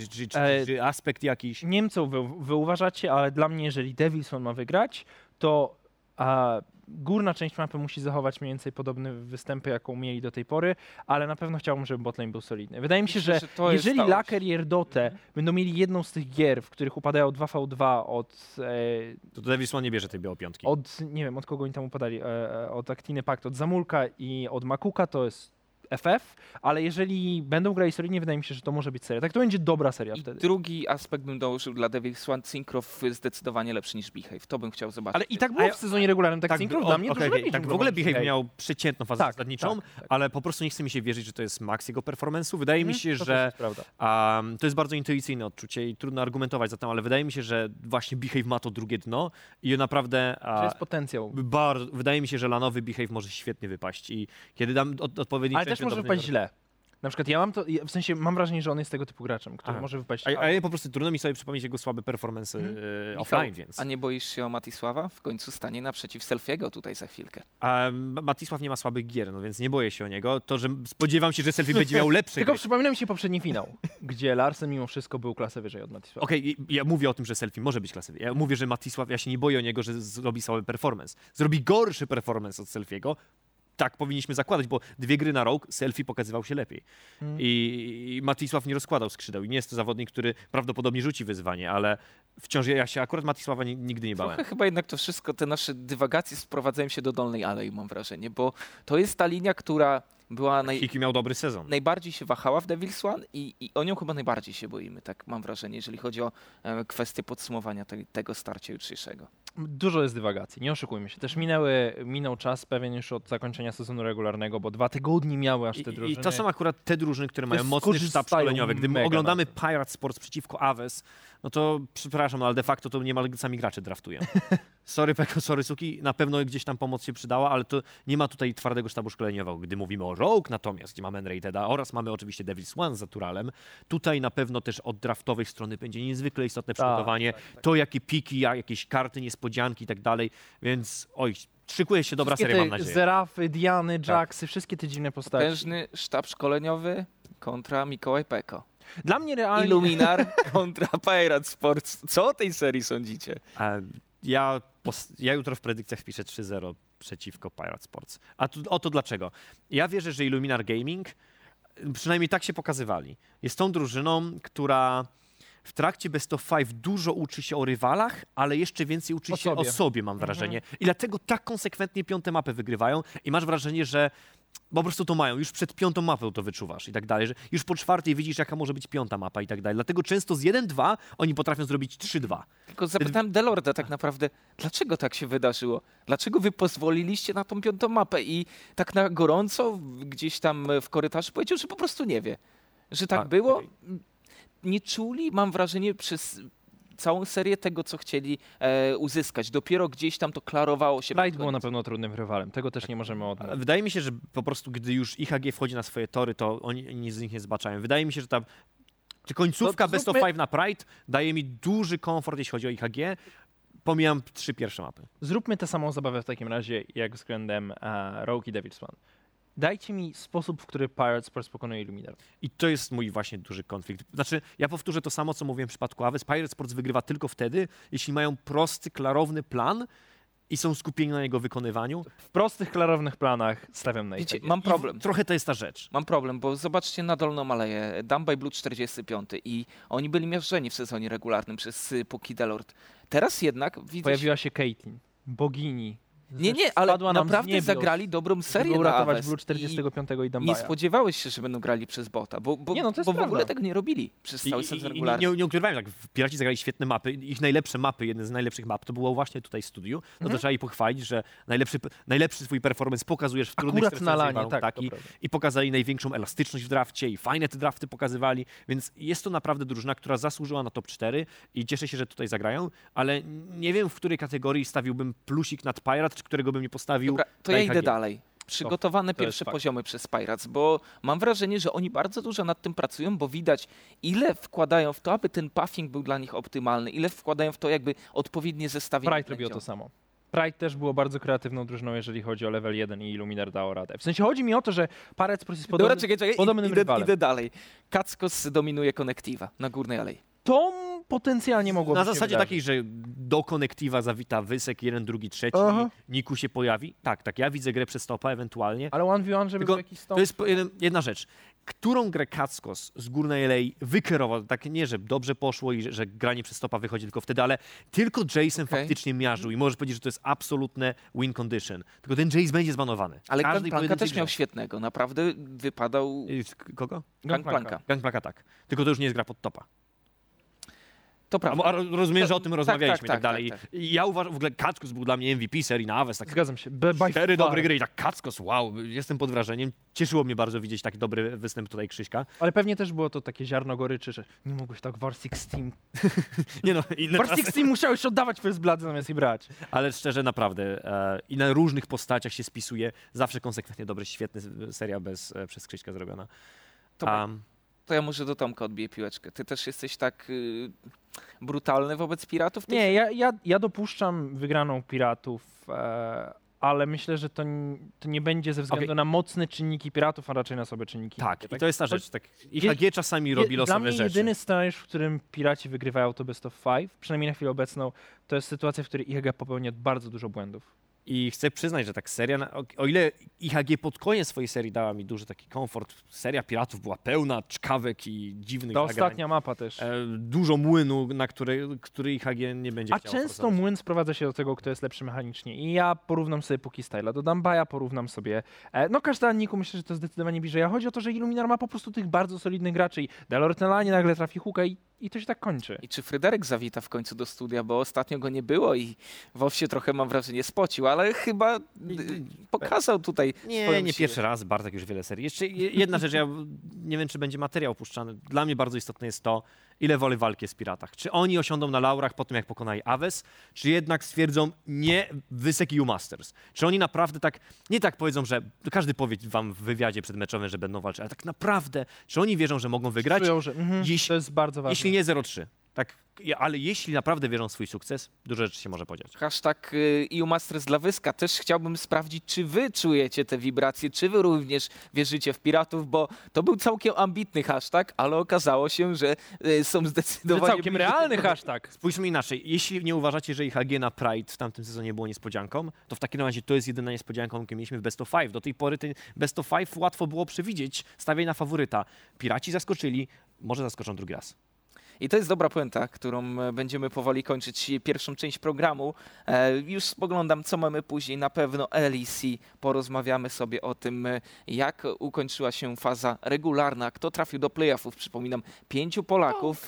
czy aspekt jakiś. Nie wiem, co wy uważacie, ale dla mnie, jeżeli Devil's One ma wygrać, to górna część mapy musi zachować mniej więcej podobne występy, jaką mieli do tej pory, ale na pewno chciałbym, żeby botlane był solidny. Wydaje mi się, Myślę, że to jest jeżeli całość. Laker i Erdotę będą mieli jedną z tych gier, w których upadają 2v2 To Devil's One nie bierze tej BO5. nie wiem, od kogo oni tam upadali, od Actiny Pact, od Zamulka i od Makuka, to jest FF, ale jeżeli będą grali solidnie, wydaje mi się, że to może być seria. Tak, to będzie dobra seria I wtedy. drugi aspekt bym dołożył dla Devil's One, Synchrow zdecydowanie lepszy niż Behave. To bym chciał zobaczyć. Ale i tak było w sezonie regularnym, tak Synchro dla mnie dużo lepiej tak, niż w ogóle było Behave miał przeciętną fazę zasadniczą, tak. ale po prostu nie chce mi się wierzyć, że to jest maks jego performance'u. Wydaje mi się, To że też jest prawda. to jest bardzo intuicyjne odczucie i trudno argumentować za tym, ale wydaje mi się, że właśnie Behave ma to drugie dno i naprawdę To jest potencjał. wydaje mi się, że lanowy Behave może świetnie wypaść i kiedy dam odpowiedni Ale też może wypaść źle. Na przykład w sensie mam wrażenie, że on jest tego typu graczem, który może wypaść. A po prostu trudno mi sobie przypomnieć jego słabe performance offline, więc. A nie boisz się o Matisława? W końcu stanie naprzeciw Selfiego tutaj za chwilkę. A Matisław nie ma słabych gier, no więc nie boję się o niego. To, że spodziewam się, że Selfie będzie miał lepsze Tylko gry. przypomina mi się poprzedni finał, gdzie Larsen mimo wszystko był klasę wyżej od Matisława. Okej, ja mówię o tym, że Selfie może być klasy. Ja mówię, że Matisław, ja się nie boję o niego, że zrobi słaby performance. Zrobi gorszy performance od Selfiego. Tak powinniśmy zakładać, bo 2 gry na Rogue, Selfie pokazywał się lepiej. I Matisław nie rozkładał skrzydeł. I nie jest to zawodnik, który prawdopodobnie rzuci wyzwanie, ale wciąż ja się akurat Matisława nigdy nie bałem. Trochę chyba jednak to wszystko, te nasze dywagacje sprowadzają się do dolnej alei, mam wrażenie, bo to jest ta linia, która była Hiki miał dobry sezon. najbardziej się wahała w Devil's One i o nią chyba najbardziej się boimy, tak mam wrażenie, jeżeli chodzi o kwestię podsumowania tego starcia jutrzejszego. Dużo jest dywagacji, nie oszukujmy się. Też minął czas pewien już od zakończenia sezonu regularnego, bo 2 tygodnie miały aż te drużyny. I to są akurat te drużyny, które mają mocny sztab skorzystają szkoleniowy. Gdy mega oglądamy bardzo. Pirate Sports przeciwko Aves, no to przepraszam, ale de facto to niemal sami gracze draftują. Sorry Peko, sorry Suki, na pewno gdzieś tam pomoc się przydała, ale to nie ma tutaj twardego sztabu szkoleniowego. Gdy mówimy o Rogue natomiast, gdzie mamy Unrateda oraz mamy oczywiście Devil's One z Naturalem, tutaj na pewno też od draftowej strony będzie niezwykle istotne przygotowanie. To jakie piki, jakieś karty, niespodzianki i tak dalej, więc szykuje się dobra seria, mam nadzieję. Zerafy, Diany, Jaxy, wszystkie te dziwne postaci. Potężny sztab szkoleniowy kontra Mikołaj Peko. Dla mnie realnie... Illuminar kontra Pirate Sports. Co o tej serii sądzicie? Ja jutro w predykcjach wpiszę 3-0 przeciwko Pirate Sports. A oto dlaczego. Ja wierzę, że Illuminar Gaming, przynajmniej tak się pokazywali, jest tą drużyną, która w trakcie Best of 5 dużo uczy się o rywalach, ale jeszcze więcej uczy się o sobie, mam wrażenie. I dlatego tak konsekwentnie 5. mapy wygrywają i masz wrażenie, że po prostu to mają. Już przed 5. mapą to wyczuwasz i tak dalej, że już po 4 widzisz, jaka może być 5. mapa i tak dalej. Dlatego często z 1-2 oni potrafią zrobić 3-2. Tylko zapytałem Delorda tak naprawdę, dlaczego tak się wydarzyło? Dlaczego wy pozwoliliście na tą 5. mapę? I tak na gorąco gdzieś tam w korytarzu powiedział, że po prostu nie wie. Że tak było. okej. Nie czuli, mam wrażenie, przez całą serię tego, co chcieli uzyskać. Dopiero gdzieś tam to klarowało się. Pride pod było na koniec. pewno trudnym rywalem, tego też nie możemy odmówić. Wydaje mi się, że po prostu gdy już IHG wchodzi na swoje tory, to oni z nich nie zbaczają. Wydaje mi się, że ta końcówka To Best of zróbmy- 5 na Pride daje mi duży komfort, jeśli chodzi o IHG. Pomijam 3 pierwsze mapy. Zróbmy tę samą zabawę w takim razie, jak względem Rogue i Devil's One. Dajcie mi sposób, w który Pirate Sports pokonuje Illuminar. I to jest mój właśnie duży konflikt. Znaczy, ja powtórzę to samo, co mówiłem w przypadku Aves. Pirate Sports wygrywa tylko wtedy, jeśli mają prosty, klarowny plan i są skupieni na jego wykonywaniu. W prostych, klarownych planach stawiam na Wiecie, IHG. mam problem. Trochę to jest ta rzecz. Mam problem, bo zobaczcie na Dolną Aleję. Dumb by Blue 45 i oni byli miażdżeni w sezonie regularnym przez Puki Delord. Teraz jednak widzę... Pojawiła się Caitlyn, bogini. Nie, ale Spadła nam z naprawdę niebios, zagrali dobrą serię żeby na uratować Aves. Blue 45 i Nie Dumbaja. spodziewałeś się, że będą grali przez bota, bo Nie, no to jest bo w ogóle prawda. tego nie robili przez cały sezon regularny. Nie ukrywajmy, tak, Piraci zagrali świetne mapy. Ich najlepsze mapy, jedne z najlepszych map, to było właśnie tutaj w studiu. No to trzeba ich pochwalić, że najlepszy swój performance pokazujesz w trudnych, Akurat na stresujących lanie, warunkach tak, to prawda. i pokazali największą elastyczność w drafcie i fajne te drafty pokazywali, więc jest to naprawdę drużyna, która zasłużyła na top 4 i cieszę się, że tutaj zagrają, ale nie wiem, w której kategorii stawiłbym plusik nad Pirate, czy którego bym nie postawił. Dobra, to na ja idę IHG. dalej. Przygotowane to jest pierwsze fakt. poziomy przez Pirates, bo mam wrażenie, że oni bardzo dużo nad tym pracują, bo widać, ile wkładają w to, aby ten pathing był dla nich optymalny, ile wkładają w to jakby odpowiednie zestawienie. Pride robiło to samo. Pride też było bardzo kreatywną drużyną, jeżeli chodzi o level 1 i Illuminar dało radę. W sensie chodzi mi o to, że Pirate Sports jest Dobra, podobny, czekaj, podobnym rywalem. idę dalej. Kackos dominuje Connectiva na Górnej Alei. To potencjalnie mogło Na się zasadzie wydarzyć. takiej, że do konektywa zawita Wysek, 1, 2, 3, Aha. Niku się pojawi. Tak, ja widzę grę przez topa ewentualnie. Ale 1v1, żeby Tylko był jakiś stąd... To jest jedna rzecz. Którą grę Kackos z Górnej LA wykierował, tak nie, że dobrze poszło i że granie przez topa wychodzi tylko wtedy, ale tylko Jason Okej. faktycznie miażdżył i możesz powiedzieć, że to jest absolutne win condition. Tylko ten Jace będzie zbanowany. Ale Każdej Gangplanka pojedynczej też miał grze. świetnego, naprawdę wypadał Kogo? Gangplanka. Gangplanka tak. Tylko to już nie jest gra pod topa. To prawda. Rozumiem, że o tym rozmawialiśmy i tak tak, dalej. tak, tak. I ja uważam, w ogóle Kackos był dla mnie MVP serii na Aves. Tak Zgadzam się. By 4 far. dobre gry i tak Kackos, wow, jestem pod wrażeniem. Cieszyło mnie bardzo widzieć taki dobry występ tutaj Krzyśka. Ale pewnie też było to takie ziarno goryczy, że nie mogłeś tak War 16. Nie no, inne War czasy. 16 musiałeś oddawać First Blood zamiast je brać. Ale szczerze, naprawdę i na różnych postaciach się spisuje. Zawsze konsekwentnie dobry, świetny seria przez Krzyśka zrobiona. To, to ja może do Tomka odbiję piłeczkę. Ty też jesteś tak brutalny wobec piratów? Nie, ja dopuszczam wygraną Piratów, ale myślę, że to nie będzie ze względu Okej. na mocne czynniki Piratów, a raczej na słabe czynniki. Tak, Takie, i to jest ta rzecz. Tak, IHG czasami robi Dla losowe mnie rzeczy. jedyny scenariusz, w którym Piraci wygrywają to Best of 5, przynajmniej na chwilę obecną, to jest sytuacja, w której IHG popełnia bardzo dużo błędów. I chcę przyznać, że tak seria, o ile IHG pod koniec swojej serii dała mi duży taki komfort, seria Piratów była pełna czkawek i dziwnych Ta zagrań. ostatnia mapa też. Dużo młynu, na który IHG nie będzie A chciał często forsować. młyn sprowadza się do tego, kto jest lepszy mechanicznie. I ja porównam sobie Puki Styla do Dumbaja, porównam sobie... No Kasztanniku, myślę, że to zdecydowanie bliżej. A chodzi o to, że Illuminar ma po prostu tych bardzo solidnych graczy i Delort na lanie nagle trafi hooka i to się tak kończy. I czy Fryderyk zawita w końcu do studia, bo ostatnio go nie było i WoW się trochę, mam wrażenie, spocił, ale chyba pokazał tutaj swoją Nie siłę. pierwszy raz, Bartek już wiele serii. Jeszcze jedna rzecz, ja nie wiem, czy będzie materiał opuszczany. Dla mnie bardzo istotne jest to, ile woli walki jest w Piratach. Czy oni osiądą na laurach po tym, jak pokonali Aves, czy jednak stwierdzą nie Wysek i U-Masters. Czy oni naprawdę tak, nie tak powiedzą, że każdy powie wam w wywiadzie przedmeczowym, że będą walczyć, ale tak naprawdę, czy oni wierzą, że mogą wygrać? Czują, że jeśli- to jest bardzo ważne. Jeśli nie 0-3. Tak, ale jeśli naprawdę wierzą w swój sukces, dużo rzeczy się może podziać. Hashtag EU Masters dla Wyska. Też chciałbym sprawdzić, czy wy czujecie te wibracje, czy wy również wierzycie w piratów, bo to był całkiem ambitny hashtag, ale okazało się, że są To zdecydowanie... całkiem bliżej realny tego. hashtag. Spójrzmy inaczej. Jeśli nie uważacie, że IHG na Pride w tamtym sezonie było niespodzianką, to w takim razie to jest jedyna niespodzianką, jaką mieliśmy w Best of 5. Do tej pory ten Best of 5 łatwo było przewidzieć. Stawiaj na faworyta. Piraci zaskoczyli, może zaskoczą drugi raz. I to jest dobra puenta, którą będziemy powoli kończyć pierwszą część programu. Już spoglądam, co mamy później. Na pewno LEC. Porozmawiamy sobie o tym, jak ukończyła się faza regularna, kto trafił do playoffów. Przypominam, 5 Polaków.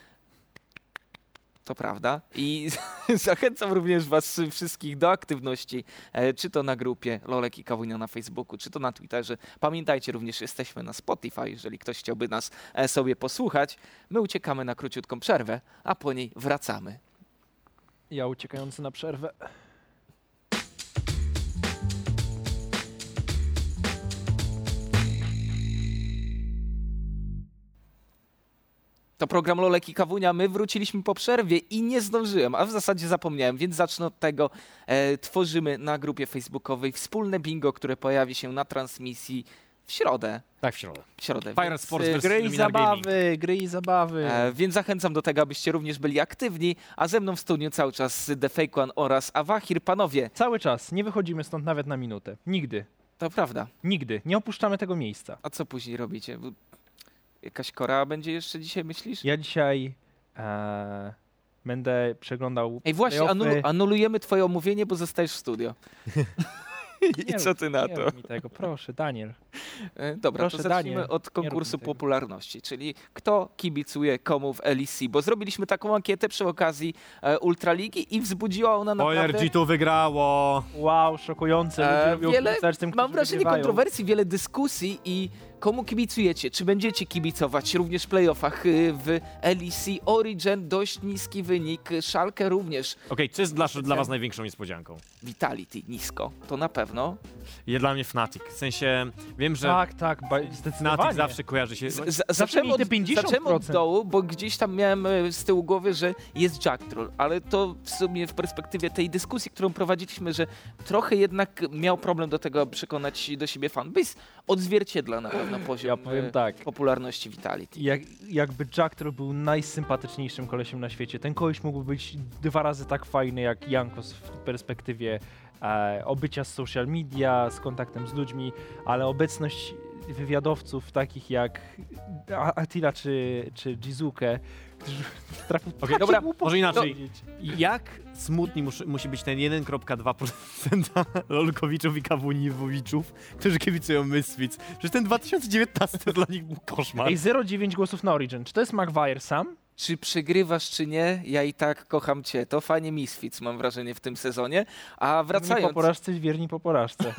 To prawda. I zachęcam również was wszystkich do aktywności, czy to na grupie Lolek i Kawunia na Facebooku, czy to na Twitterze. Pamiętajcie, również jesteśmy na Spotify, jeżeli ktoś chciałby nas sobie posłuchać. My uciekamy na króciutką przerwę, a po niej wracamy. Ja uciekający na przerwę. To program Lolek i Kawunia. My wróciliśmy po przerwie i nie zdążyłem, a w zasadzie zapomniałem, więc zacznę od tego. Tworzymy na grupie facebookowej wspólne bingo, które pojawi się na transmisji w środę. Tak, w środę. W środę. Pirate więc, Sports versus Gry i Luminar Gaming. gry i zabawy. Więc zachęcam do tego, abyście również byli aktywni, a ze mną w studiu cały czas The Fake One oraz Awahir. Panowie, Cały czas. Nie wychodzimy stąd nawet na minutę. Nigdy. to prawda. Nigdy. Nie opuszczamy tego miejsca. A co później robicie? Jakaś kora będzie jeszcze dzisiaj, myślisz? Ja dzisiaj będę przeglądał Ej, właśnie, playoffy. anulujemy twoje omówienie, bo zostajesz w studio. I Nie co rób- ty na nie to? rób mi tego, proszę, Daniel. Dobra, Proszę, to zacznijmy Daniel, od nie rób konkursu mi tego. popularności, czyli kto kibicuje komu w LEC, bo zrobiliśmy taką ankietę przy okazji Ultraligi i wzbudziła ona naprawdę... Spoiler, G2 wygrało. Wow, szokujące. Ludzie lubią wiele, pisać tym, mam którzy wrażenie wygrywają. kontrowersji, wiele dyskusji i komu kibicujecie? Czy będziecie kibicować również w playoffach w LEC? Origin dość niski wynik, Schalke również, Okej, co jest dla was największą niespodzianką? Vitality nisko, to na pewno. Jest dla mnie Fnatic. W sensie, wiem, że Tak, zdecydowanie. Fnatic zawsze kojarzy się... Zawsze mieli te 50%. Zaczęmy od dołu, bo gdzieś tam miałem z tyłu głowy, że jest Jack Troll, ale to w sumie w perspektywie tej dyskusji, którą prowadziliśmy, że trochę jednak miał problem do tego, aby przekonać do siebie fanbase, odzwierciedla na pewno poziom Ja powiem tak. popularności Vitality. Jakby Jack Troll był najsympatyczniejszym kolesiem na świecie. Ten koleś mógłby być 2 razy tak fajny jak Jankos w perspektywie obycia z social media, z kontaktem z ludźmi, ale obecność wywiadowców takich jak Attila czy Jizuke, którzy trafią Okej, dobra, głupoty może inaczej. powiedzieć. Jak smutni musi być ten 1,2% Lolkowiczów i Kawuniowiczów, którzy kibicują Misfits? Przecież ten 2019 dla nich był koszmar. Ej, 0,9 głosów na Origin. Czy to jest Maguire sam? Czy przegrywasz, czy nie, ja i tak kocham cię. To fajnie Misfits, mam wrażenie, w tym sezonie. A Wierni wracając... po porażce, wierni po porażce.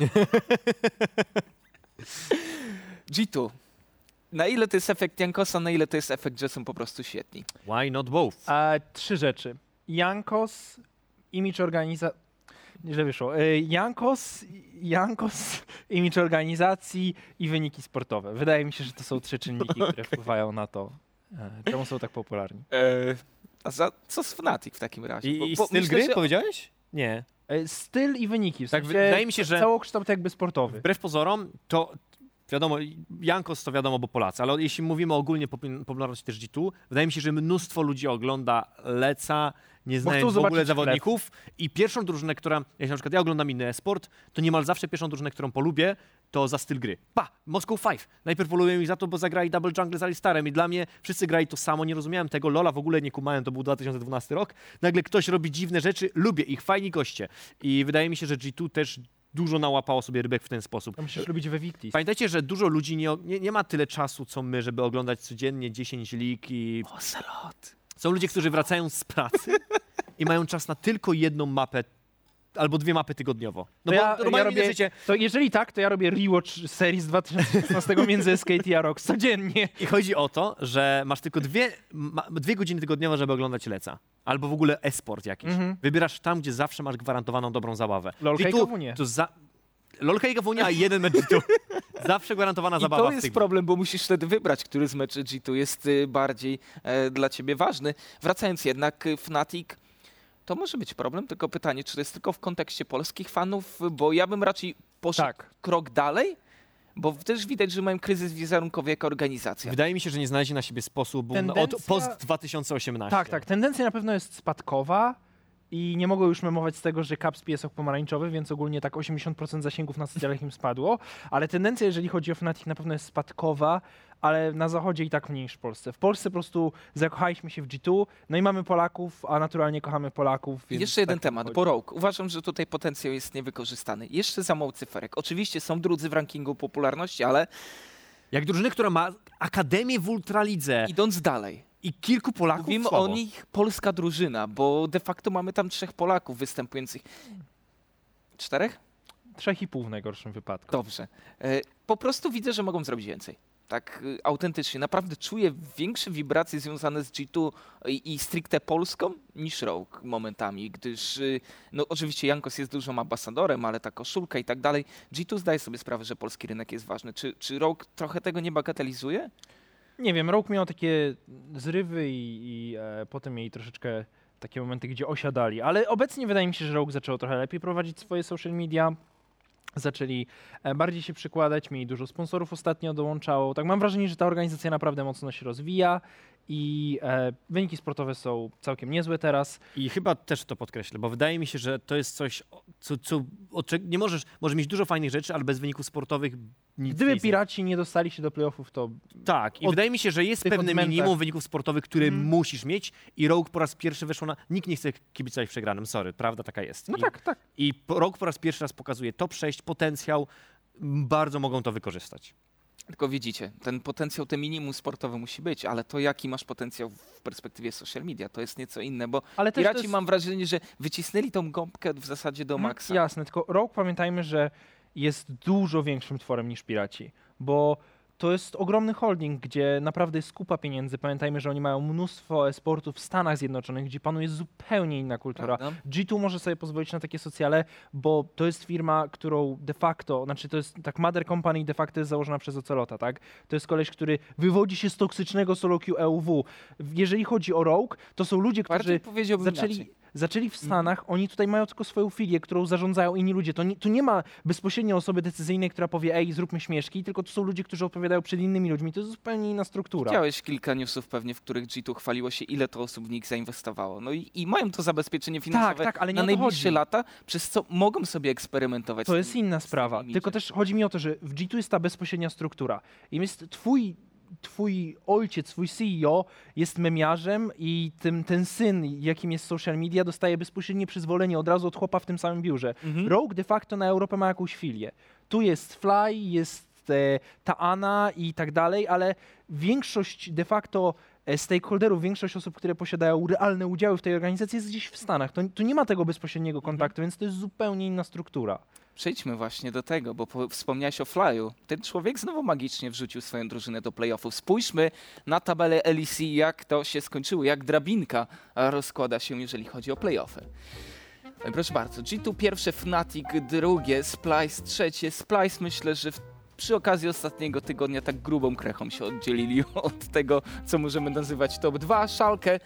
G2. Na ile to jest efekt Jankosa, na ile to jest efekt, że są po prostu świetni? Why not both? 3 rzeczy. Jankos, image organizacji. Źle wyszło. Jankos, image organizacji i wyniki sportowe. Wydaje mi się, że to są 3 czynniki, które wpływają na to, czemu są tak popularni. A co z Fnatic w takim razie? I Bo styl myślę, gry że- powiedziałeś? Nie. Styl i wyniki. W Tak, sensie wydaje mi się, że całokształt jakby sportowy. wbrew pozorom, to wiadomo, Jankos to wiadomo, bo Polacy, ale jeśli mówimy ogólnie popularności też G2, wydaje mi się, że mnóstwo ludzi ogląda Leca, nie chcą znając w ogóle zobaczyć zawodników i pierwszą drużynę, która, jak na przykład ja oglądam inny e-sport, to niemal zawsze pierwszą drużynę, którą polubię, to za styl gry. Moscow 5. Najpierw polubiłem ich za to, bo zagrali Double Jungle z Alistarem i dla mnie wszyscy grali to samo, nie rozumiałem tego, Lola w ogóle nie kumałem, to był 2012 rok. Nagle ktoś robi dziwne rzeczy, lubię ich, fajni goście. I wydaje mi się, że G2 też dużo nałapało sobie rybek w ten sposób. To musisz lubić we Victis. Pamiętajcie, że dużo ludzi nie ma tyle czasu, co my, żeby oglądać codziennie 10 lig i Ocelot. są ludzie, którzy wracają z pracy i mają czas na tylko jedną mapę albo 2 mapy tygodniowo. No To bo ja normalnie robię- życie To jeżeli tak, to ja robię rewatch serii z 2016 między SKT a Rox codziennie. i chodzi o to, że masz tylko 2 godziny tygodniowo, żeby oglądać Leca. Albo w ogóle e-sport jakiś. Mhm. Wybierasz tam, gdzie zawsze masz gwarantowaną dobrą zabawę. Lolka i tu, Kawunie. to Lolka i Kawunia, a jeden mecz G2. Zawsze gwarantowana I zabawa to w jest tych problem, bo musisz wtedy wybrać, który z meczy G2 jest bardziej dla ciebie ważny. Wracając jednak, Fnatic, to może być problem, tylko pytanie, czy to jest tylko w kontekście polskich fanów, bo ja bym raczej poszedł Tak. krok dalej, bo też widać, że mają kryzys wizerunkowy jako organizacja. Wydaje mi się, że nie znajdzie na siebie sposobu Tendencja- od post 2018. Tak. Tendencja na pewno jest spadkowa. i nie mogą już memować z tego, że Caps pije sok pomarańczowy, więc ogólnie tak 80% zasięgów na socjalach im spadło, ale tendencja, jeżeli chodzi o Fnatic, na pewno jest spadkowa, ale na zachodzie i tak mniej niż w Polsce. W Polsce po prostu zakochaliśmy się w G2, no i mamy Polaków, a naturalnie kochamy Polaków. Więc Jeszcze jeden tak temat, wychodzi. bo Rogue. Uważam, że tutaj potencjał jest niewykorzystany. Jeszcze za mało cyferek. Oczywiście są drudzy w rankingu popularności, ale Jak drużyny, która ma akademię w Ultralidze idąc dalej. i kilku Polaków Mówimy słabo. o nich polska drużyna, bo de facto mamy tam 3 Polaków występujących. 4? 3,5 w najgorszym wypadku. Dobrze. Po prostu widzę, że mogą zrobić więcej. Tak autentycznie. Naprawdę czuję większe wibracje związane z G2 i stricte Polską niż Rogue momentami, gdyż no oczywiście Jankos jest dużym ambasadorem, ale ta koszulka i tak dalej. G2 zdaje sobie sprawę, że polski rynek jest ważny. Czy Rogue trochę tego nie bagatelizuje? Nie wiem, Rogue miał takie zrywy i potem mieli troszeczkę takie momenty, gdzie osiadali, ale obecnie wydaje mi się, że Rogue zaczęło trochę lepiej prowadzić swoje social media. Zaczęli bardziej się przykładać, mieli dużo sponsorów ostatnio dołączało. Tak mam wrażenie, że ta organizacja naprawdę mocno się rozwija i wyniki sportowe są całkiem niezłe teraz. I chyba też to podkreślę, bo wydaje mi się, że to jest coś, co nie możesz mieć dużo fajnych rzeczy, ale bez wyników sportowych nic Gdyby nie istnieje. Piraci nie dostali się do playoffów, to Tak, i od wydaje mi się, że jest tych pewne odmętach. minimum wyników sportowych, które musisz mieć i Rogue po raz pierwszy weszło na... Nikt nie chce kibicować przegranym, sorry, prawda taka jest. no tak. I Rogue po raz pierwszy raz pokazuje top 6, potencjał, bardzo mogą to wykorzystać. Tylko widzicie, ten potencjał, ten minimum sportowy musi być, ale to jaki masz potencjał w perspektywie social media, to jest nieco inne, bo Ale też to Piraci jest... mam wrażenie, że wycisnęli tą gąbkę w zasadzie do maksa. Jasne, tylko Rogue pamiętajmy, że jest dużo większym tworem niż Piraci, bo to jest ogromny holding, gdzie naprawdę jest kupa pieniędzy. Pamiętajmy, że oni mają mnóstwo e-sportów w Stanach Zjednoczonych, gdzie panuje zupełnie inna kultura. Prawda? G2 może sobie pozwolić na takie socjale, bo to jest firma, którą de facto, znaczy to jest tak Mother Company de facto jest założona przez Ocelota, tak? To jest koleś, który wywodzi się z toksycznego solo queue EUW. Jeżeli chodzi o Rogue, to są ludzie, Bardziej którzy powiedziałbym inaczej. zaczęli w Stanach, oni tutaj mają tylko swoją filię, którą zarządzają inni ludzie. Tu nie ma bezpośrednio osoby decyzyjnej, która powie, ej, zróbmy śmieszki, tylko to są ludzie, którzy odpowiadają przed innymi ludźmi. To jest zupełnie inna struktura. Widziałeś kilka newsów pewnie, w których G2 chwaliło się, ile to osób w nich zainwestowało. No i mają to zabezpieczenie finansowe Tak, ale nie na o to najbliższe chodzi. lata, przez co mogą sobie eksperymentować. To z jest tym- inna z tym sprawa. imidżem. Tylko też chodzi mi o to, że w G2 jest ta bezpośrednia struktura. I jest twój ojciec, twój CEO jest memiarzem i ten syn, jakim jest social media, dostaje bezpośrednie przyzwolenie od razu od chłopa w tym samym biurze. Mhm. Rogue de facto na Europę ma jakąś filię. Tu jest Fly, jest ta Ana i tak dalej, ale większość de facto stakeholderów, większość osób, które posiadają realne udziały w tej organizacji jest gdzieś w Stanach. Tu nie ma tego bezpośredniego kontaktu, więc to jest zupełnie inna struktura. Przejdźmy właśnie do tego, bo wspomniałeś o Flyu. Ten człowiek znowu magicznie wrzucił swoją drużynę do playoffów. Spójrzmy na tabelę LEC, jak to się skończyło, jak drabinka rozkłada się, jeżeli chodzi o playoffy. Proszę bardzo, G2 pierwsze, Fnatic drugie, Splice trzecie. Splice myślę, że przy okazji ostatniego tygodnia tak grubą krechą się oddzielili od tego, co możemy nazywać top 2. Schalke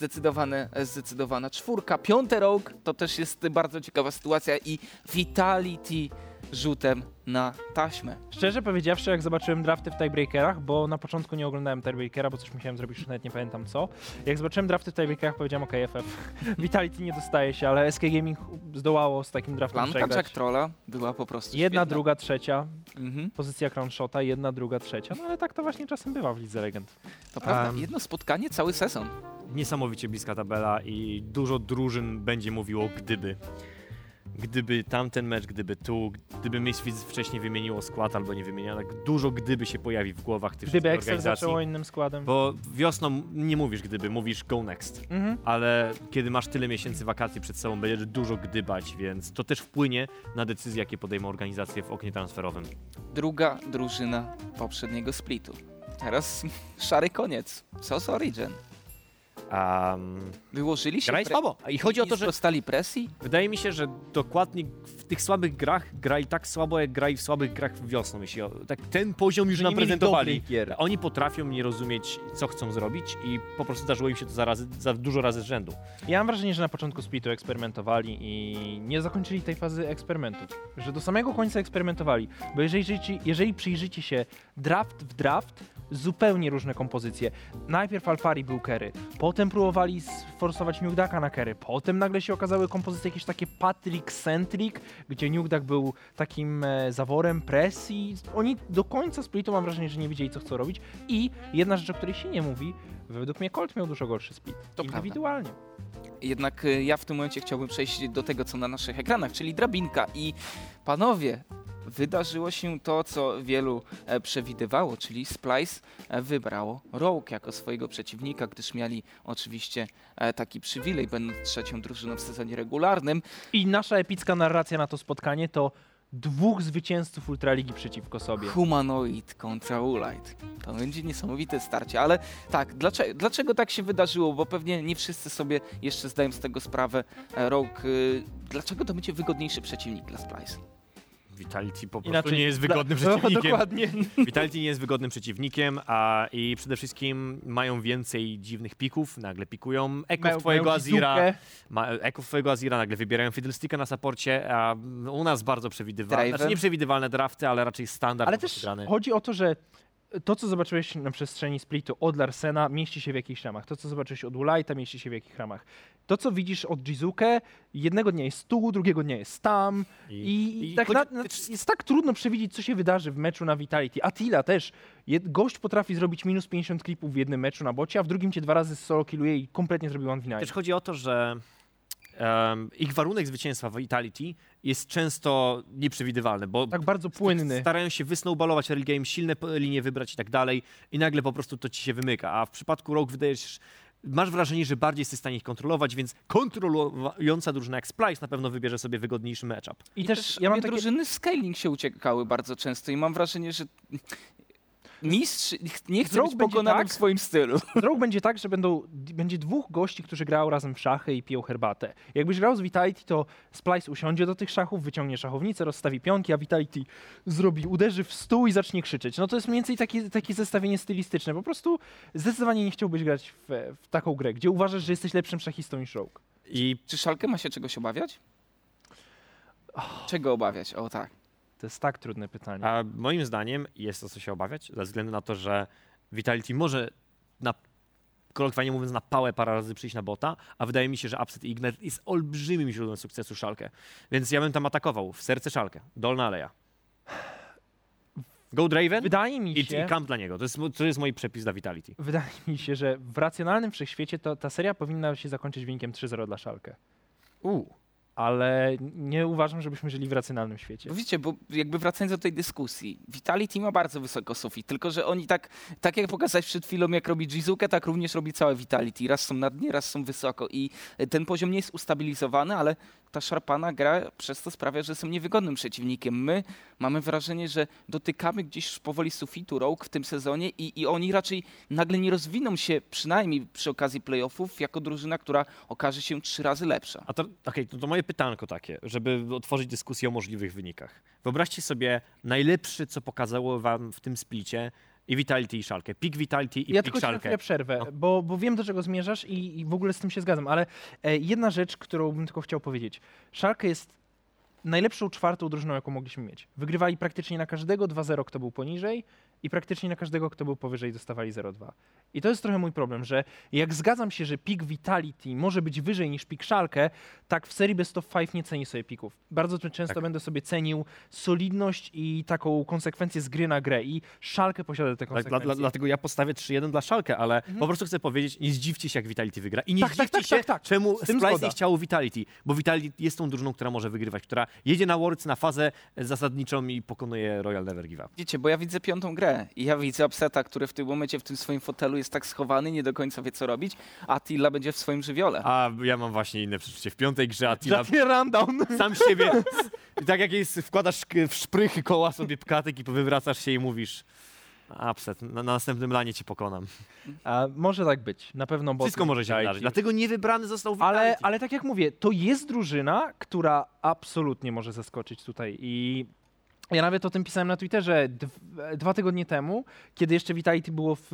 zdecydowana czwórka. Piąte Rogue to też jest bardzo ciekawa sytuacja i Vitality rzutem na taśmę. Szczerze powiedziawszy, jak zobaczyłem drafty w tiebreakerach, bo na początku nie oglądałem tiebreakera, bo coś musiałem zrobić, już nawet nie pamiętam co. Jak zobaczyłem drafty w tiebreakerach, powiedziałem okej, FF. Vitality nie dostaje się, ale SK Gaming zdołało z takim draftem Planka przegrać. Jack Trolla była po prostu Jedna, świetna. druga, trzecia. Mhm. Pozycja Crownshota, jedna, druga, trzecia. No ale tak to właśnie czasem bywa w Lidze Legend. To prawda, jedno spotkanie, cały sezon. Niesamowicie bliska tabela i dużo drużyn będzie mówiło gdyby. Gdyby tamten mecz, gdyby Misfits wcześniej wymieniło skład albo nie wymieniło, tak dużo gdyby się pojawi w głowach tych Gdyby wszystkich Excel organizacji. zaczęło innym składem. Bo wiosną nie mówisz gdyby, mówisz go next. Mhm. Ale kiedy masz tyle miesięcy wakacji przed sobą, będziesz dużo gdybać, więc to też wpłynie na decyzje, jakie podejmą organizacje w oknie transferowym. Druga drużyna poprzedniego splitu. Teraz szary koniec. SOS Origin. Wyłożyli się Graj słabo. I chodzi o to, że dostali presji? wydaje mi się, że dokładnie w tych słabych grach grali tak słabo, jak grali w słabych grach wiosną. Jeśli tak ten poziom już Że nie mieli naprezentowali. dobrych gier. Oni potrafią nie rozumieć, co chcą zrobić i po prostu zdarzyło im się to za dużo razy z rzędu. Ja mam wrażenie, że na początku splitu eksperymentowali i nie zakończyli tej fazy eksperymentów. Że do samego końca eksperymentowali. Bo jeżeli przyjrzycie się draft w draft, zupełnie różne kompozycje. Najpierw Alfari był carry, potem Potem próbowali sforsować Nuke Ducka na carry. Potem nagle się okazały kompozycje jakieś takie Patrick-centric, gdzie Nuke Duck był takim zaworem presji. Oni do końca splitu mam wrażenie, że nie wiedzieli, co chcą robić. I jedna rzecz, o której się nie mówi, według mnie Colt miał dużo gorszy split. To indywidualnie. Jednak ja w tym momencie chciałbym przejść do tego, co na naszych ekranach, czyli drabinka. I panowie, wydarzyło się to, co wielu przewidywało, czyli Splyce wybrało Rogue jako swojego przeciwnika, gdyż mieli oczywiście taki przywilej, będąc trzecią drużyną w sezonie regularnym. I nasza epicka narracja na to spotkanie to 2 zwycięzców Ultraligi przeciwko sobie. Humanoid kontra Woolite. To będzie niesamowite starcie, ale tak, dlaczego tak się wydarzyło? Bo pewnie nie wszyscy sobie jeszcze zdają z tego sprawę. Rogue, dlaczego to będzie wygodniejszy przeciwnik dla Splyce? Vitality po prostu Inaczej, nie jest wygodnym przeciwnikiem. Dokładnie. Vitality nie jest wygodnym przeciwnikiem, i przede wszystkim mają więcej dziwnych pików, nagle pikują Echo w twojego Azira, Echo w twojego Azira, nagle wybierają Fiddlesticka na saporcie, a u nas bardzo przewidywalne, znaczy nieprzewidywalne drafty, ale raczej standard. Ale też grany. chodzi o to, że to, co zobaczyłeś na przestrzeni splitu od Larsena, mieści się w jakichś ramach. To, co zobaczyłeś od Woolite'a, mieści się w jakich ramach. To, co widzisz od Jizuke, jednego dnia jest tu, drugiego dnia jest tam. I tak jest tak trudno przewidzieć, co się wydarzy w meczu na Vitality. Attila też. Gość potrafi zrobić minus 50 klipów w jednym meczu na bocie, a w drugim cię 2 razy solo killuje i kompletnie zrobił one v Też chodzi o to, że ich warunek zwycięstwa w Vitality jest często nieprzewidywalny, bo tak bardzo płynny. Starają się wysnowballować early game, silne linie wybrać i tak dalej i nagle po prostu to ci się wymyka, a w przypadku Rogue wydaje się, masz wrażenie, że bardziej jesteś w stanie ich kontrolować, więc kontrolująca drużyna jak Splyce na pewno wybierze sobie wygodniejszy matchup. I też ja mam drużyny scaling się uciekały bardzo często i mam wrażenie, że mistrz nie chce być pokonany w swoim stylu. Rogue będzie tak, że będzie 2 gości, którzy grają razem w szachy i piją herbatę. Jakbyś grał z Vitality, to Splyce usiądzie do tych szachów, wyciągnie szachownicę, rozstawi pionki, a Vitality uderzy w stół i zacznie krzyczeć. No to jest mniej więcej takie zestawienie stylistyczne. Po prostu zdecydowanie nie chciałbyś grać w taką grę, gdzie uważasz, że jesteś lepszym szachistą niż Rogue. Czy Schalke ma się czegoś obawiać? Czego obawiać? O tak. To jest tak trudne pytanie. A moim zdaniem jest to, co się obawiać, ze względu na to, że Vitality może, kolokwialnie mówiąc, na pałę parę razy przyjść na bota, a wydaje mi się, że Upset i Ignite jest olbrzymim źródłem sukcesu Schalke. Więc ja bym tam atakował w serce Schalke, dolna aleja. Go Draven wydaje mi się, i camp dla niego. To jest mój przepis dla Vitality. Wydaje mi się, że w racjonalnym wszechświecie ta seria powinna się zakończyć wynikiem 3-0 dla Schalke. Ale nie uważam, żebyśmy żyli w racjonalnym świecie. Bo wiecie, bo jakby wracając do tej dyskusji, Vitality ma bardzo wysoko sufit, tylko że oni tak jak pokazałeś przed chwilą, jak robi Jizuke, tak również robi całe Vitality. Raz są na dnie, raz są wysoko i ten poziom nie jest ustabilizowany, ale ta szarpana gra przez to sprawia, że są niewygodnym przeciwnikiem. My mamy wrażenie, że dotykamy gdzieś powoli sufitu Rogue w tym sezonie i oni raczej nagle nie rozwiną się, przynajmniej przy okazji playoffów, jako drużyna, która okaże się 3 razy lepsza. A to moje pytanko takie, żeby otworzyć dyskusję o możliwych wynikach. Wyobraźcie sobie najlepszy, co pokazało wam w tym splicie i Vitality i Schalke. Pik Vitality i ja pik tylko Schalke. Ja przerwę, bo wiem, do czego zmierzasz i w ogóle z tym się zgadzam, ale jedna rzecz, którą bym tylko chciał powiedzieć. Schalke jest najlepszą 4. drużyną, jaką mogliśmy mieć. Wygrywali praktycznie na każdego 2-0, kto był poniżej i praktycznie na każdego, kto był powyżej, dostawali 0-2. I to jest trochę mój problem, że jak zgadzam się, że pik Vitality może być wyżej niż pik Schalke, tak w serii Best of 5 nie ceni sobie pików. Bardzo często będę sobie cenił solidność i taką konsekwencję z gry na grę i Schalke posiada te konsekwencje. Dlatego ja postawię 3-1 dla Schalke, ale po prostu chcę powiedzieć, nie zdziwcie się, jak Vitality wygra. I nie zdziwcie się, czemu Splyce nie chciało Vitality, bo Vitality jest tą drużyną, która może wygrywać, która jedzie na Worlds, na fazę zasadniczą i pokonuje Royal Never Give Up. Wiecie, bo ja widzę 5. grę i ja widzę Upseta, który w tym momencie w tym swoim fotelu jest tak schowany, nie do końca wie, co robić, a Attila będzie w swoim żywiole. A ja mam właśnie inne przeczucie. W 5. grze Attila rundown. sam siebie, tak jak wkładasz w szprychy koła sobie pkatek i wywracasz się i mówisz Upset, na następnym lanie cię pokonam. A może tak być, na pewno. Wszystko może się wydarzyć, dlatego nie wybrany został Vitality. Ale tak jak mówię, to jest drużyna, która absolutnie może zaskoczyć tutaj i ja nawet o tym pisałem na Twitterze 2 tygodnie temu, kiedy jeszcze Vitality było w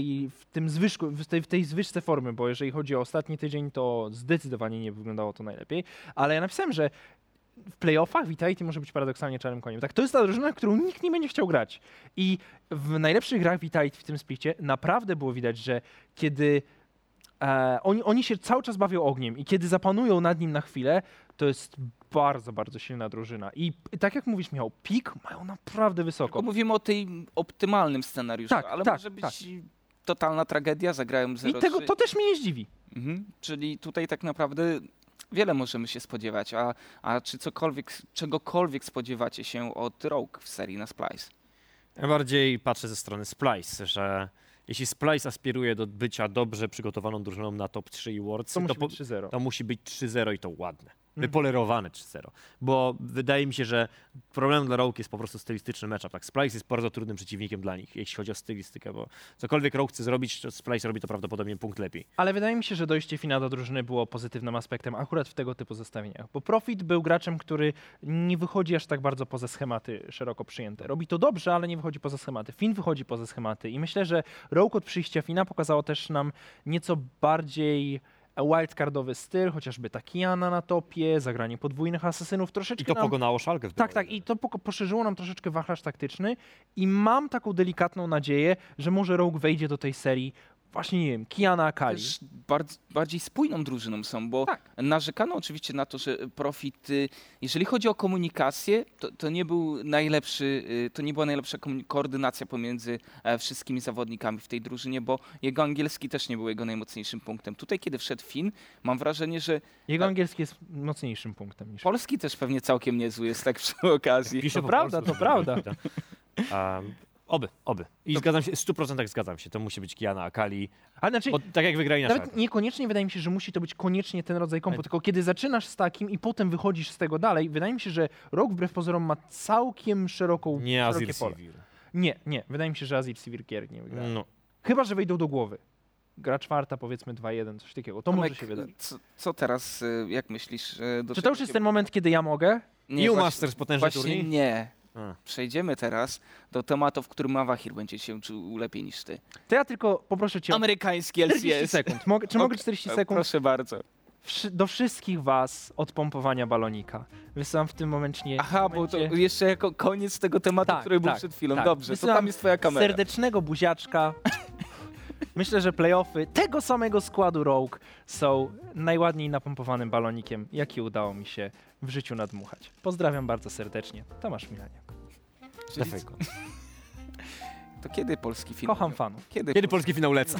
tej zwyżce formy, bo jeżeli chodzi o ostatni tydzień, to zdecydowanie nie wyglądało to najlepiej, ale ja napisałem, że w playoffach Vitality może być paradoksalnie czarnym koniem. Tak, to jest ta drużyna, którą nikt nie będzie chciał grać. I w najlepszych grach Vitality w tym splicie naprawdę było widać, że kiedy Oni się cały czas bawią ogniem i kiedy zapanują nad nim na chwilę, to jest bardzo, bardzo silna drużyna. I tak jak mówisz, Michał, pik mają naprawdę wysoko. Tylko mówimy o tym optymalnym scenariuszu, Tak, ale tak, może być tak. totalna tragedia, zagrają 0-3. I to też mnie nie zdziwi. Czyli tutaj tak naprawdę wiele możemy się spodziewać. A czy czegokolwiek spodziewacie się od Rogue w serii na Splice? Ja bardziej patrzę ze strony Splice, że jeśli Splice aspiruje do bycia dobrze przygotowaną drużyną na top 3 i Worlds, To musi być 3-0. to musi być 3-0 i to ładne. Wypolerowane 3-0. Bo wydaje mi się, że problemem dla Rogue jest po prostu stylistyczny matchup. Tak, Splice jest bardzo trudnym przeciwnikiem dla nich, jeśli chodzi o stylistykę, bo cokolwiek Rogue chce zrobić, to Splice robi to prawdopodobnie punkt lepiej. Ale wydaje mi się, że dojście Fina do drużyny było pozytywnym aspektem akurat w tego typu zestawieniach. Bo Profit był graczem, który nie wychodzi aż tak bardzo poza schematy szeroko przyjęte. Robi to dobrze, ale nie wychodzi poza schematy. Fin wychodzi poza schematy i myślę, że Rogue od przyjścia Fina pokazało też nam nieco bardziej wildcardowy styl, chociażby ta Kiana na topie, zagranie podwójnych asesynów, troszeczkę I to nam... pogonało Szalkę. Tak, i to poszerzyło nam troszeczkę wachlarz taktyczny i mam taką delikatną nadzieję, że może Rogue wejdzie do tej serii właśnie, nie wiem, Kiana, Akali. Też bardziej spójną drużyną są, bo Tak. narzekano oczywiście na to, że Profit, jeżeli chodzi o komunikację, to nie był najlepszy, to nie była najlepsza koordynacja pomiędzy wszystkimi zawodnikami w tej drużynie, bo jego angielski też nie był jego najmocniejszym punktem. Tutaj, kiedy wszedł Fin, mam wrażenie, że Jego angielski jest mocniejszym punktem niż... polski też pewnie całkiem niezły jest, tak przy okazji. Pisze To po prawda, polsku, to prawda. Oby. I zgadzam się, w 100% zgadzam się. To musi być Kiana, Akali, Ale znaczy, bo tak jak wygrali na nawet Szalkę. niekoniecznie wydaje mi się, że musi to być koniecznie ten rodzaj kompo, Ale- tylko kiedy zaczynasz z takim i potem wychodzisz z tego dalej, wydaje mi się, że Rogue wbrew pozorom ma całkiem szerokie Nie Azir pole. Sivir. Nie, wydaje mi się, że Azir Sivir Kier nie wygra. No. Chyba, że wejdą do głowy. Gra czwarta, powiedzmy 2-1, coś takiego. To Tomek, może się wydarzyć. co teraz, jak myślisz? Do Czy czego to już jest się- ten moment, kiedy ja mogę? Nie, EU właśnie- Masters potężny Właśnie turniej? nie. A. Przejdziemy teraz do tematu, w którym Mawahir będzie się czuł lepiej niż ty. To ja tylko poproszę cię o Amerykański 40 LCS. sekund. Czy mogę 40 sekund? Proszę bardzo. Do wszystkich was od pompowania balonika. Wysyłam w tym momencie... Aha, bo to jeszcze jako koniec tego tematu, Tak, który był tak, przed chwilą. tak. Dobrze, to Wysyłam tam jest twoja kamera. serdecznego buziaczka. Myślę, że playoffy tego samego składu Rogue są najładniej napompowanym balonikiem, jaki udało mi się w życiu nadmuchać. Pozdrawiam bardzo serdecznie. Tomasz Milaniak. Czyli Na fejku. to kiedy polski film? Kocham fanów. Kiedy polski finał lecę?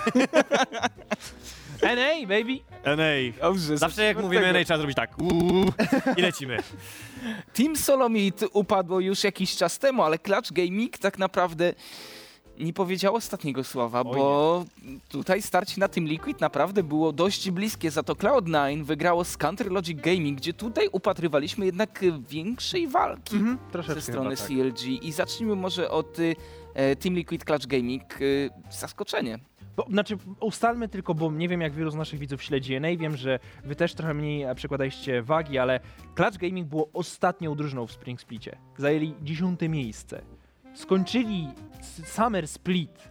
NA, baby! NA. Dobrze, Zawsze jak zacznijmy od mówimy tego. NA trzeba zrobić tak. I lecimy. Team Solomid upadło już jakiś czas temu, ale Clutch Gaming tak naprawdę nie powiedział ostatniego słowa, Oj, bo tutaj starcie na Team Liquid naprawdę było dość bliskie. Za to Cloud9 wygrało z Country Logic Gaming, gdzie tutaj upatrywaliśmy jednak większej walki Troszeczkę ze strony chyba tak. CLG. I zacznijmy może od Team Liquid Clutch Gaming. Zaskoczenie. Znaczy, ustalmy tylko, bo nie wiem, jak wielu z naszych widzów śledzi NA, wiem, że wy też trochę mniej przykładaliście wagi, ale Clutch Gaming było ostatnią drużyną w Spring Splicie. Zajęli 10. miejsce. Skończyli Summer Split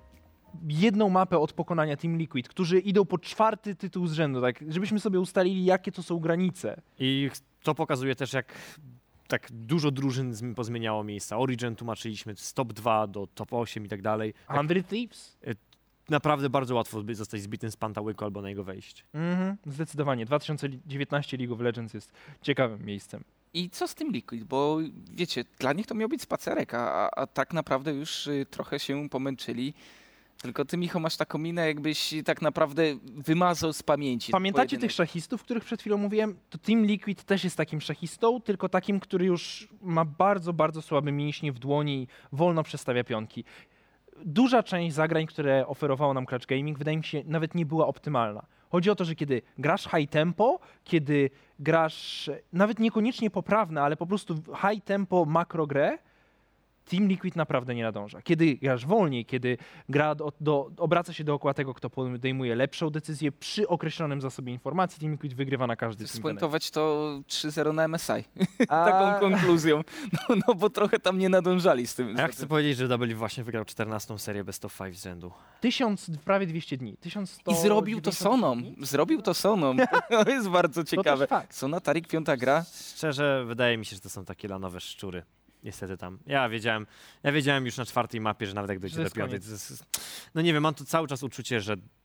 jedną mapę od pokonania Team Liquid, którzy idą po 4. tytuł z rzędu, tak, żebyśmy sobie ustalili, jakie to są granice. I to pokazuje też, jak tak dużo drużyn pozmieniało miejsca. Origin tłumaczyliśmy z top 2 do top 8 i tak dalej. Tak 100 Thieves? naprawdę bardzo łatwo zostać zbitym z Pantałyku albo na jego wejście. Zdecydowanie. 2019 League of Legends jest ciekawym miejscem. I co z tym Liquid? Bo wiecie, dla nich to miał być spacerek, a tak naprawdę już trochę się pomęczyli. Tylko ty, Michał, masz taką minę, jakbyś tak naprawdę wymazał z pamięci. Pamiętacie pojedynek. tych szachistów, których przed chwilą mówiłem? To Team Liquid też jest takim szachistą, tylko takim, który już ma bardzo, bardzo słabe mięśnie w dłoni i wolno przestawia pionki. Duża część zagrań, które oferowało nam Clutch Gaming, wydaje mi się, nawet nie była optymalna. Chodzi o to, że kiedy grasz high tempo, kiedy grasz nawet niekoniecznie poprawne, ale po prostu high tempo makro grę, Team Liquid naprawdę nie nadąża. Kiedy grasz wolniej, kiedy gra obraca się dookoła tego, kto podejmuje lepszą decyzję przy określonym zasobie informacji, Team Liquid wygrywa na każdy team. Spuentować to 3-0 na MSI. A- Taką konkluzją. No bo trochę tam nie nadążali z tym. A ja chcę powiedzieć, że W właśnie wygrał 14. serię Best of 5 z rzędu. 1000, prawie 200 dni. 1100 I zrobił to Sonom. dni? Zrobił to Sonom. To jest bardzo ciekawe. też fakt. Sona, Tarik, 5. gra. Szczerze, wydaje mi się, że to są takie lanowe szczury. Niestety tam. Ja wiedziałem już na 4. mapie, że nawet jak dojdzie Że do jest 5. koniec. No nie wiem, mam tu cały czas uczucie, że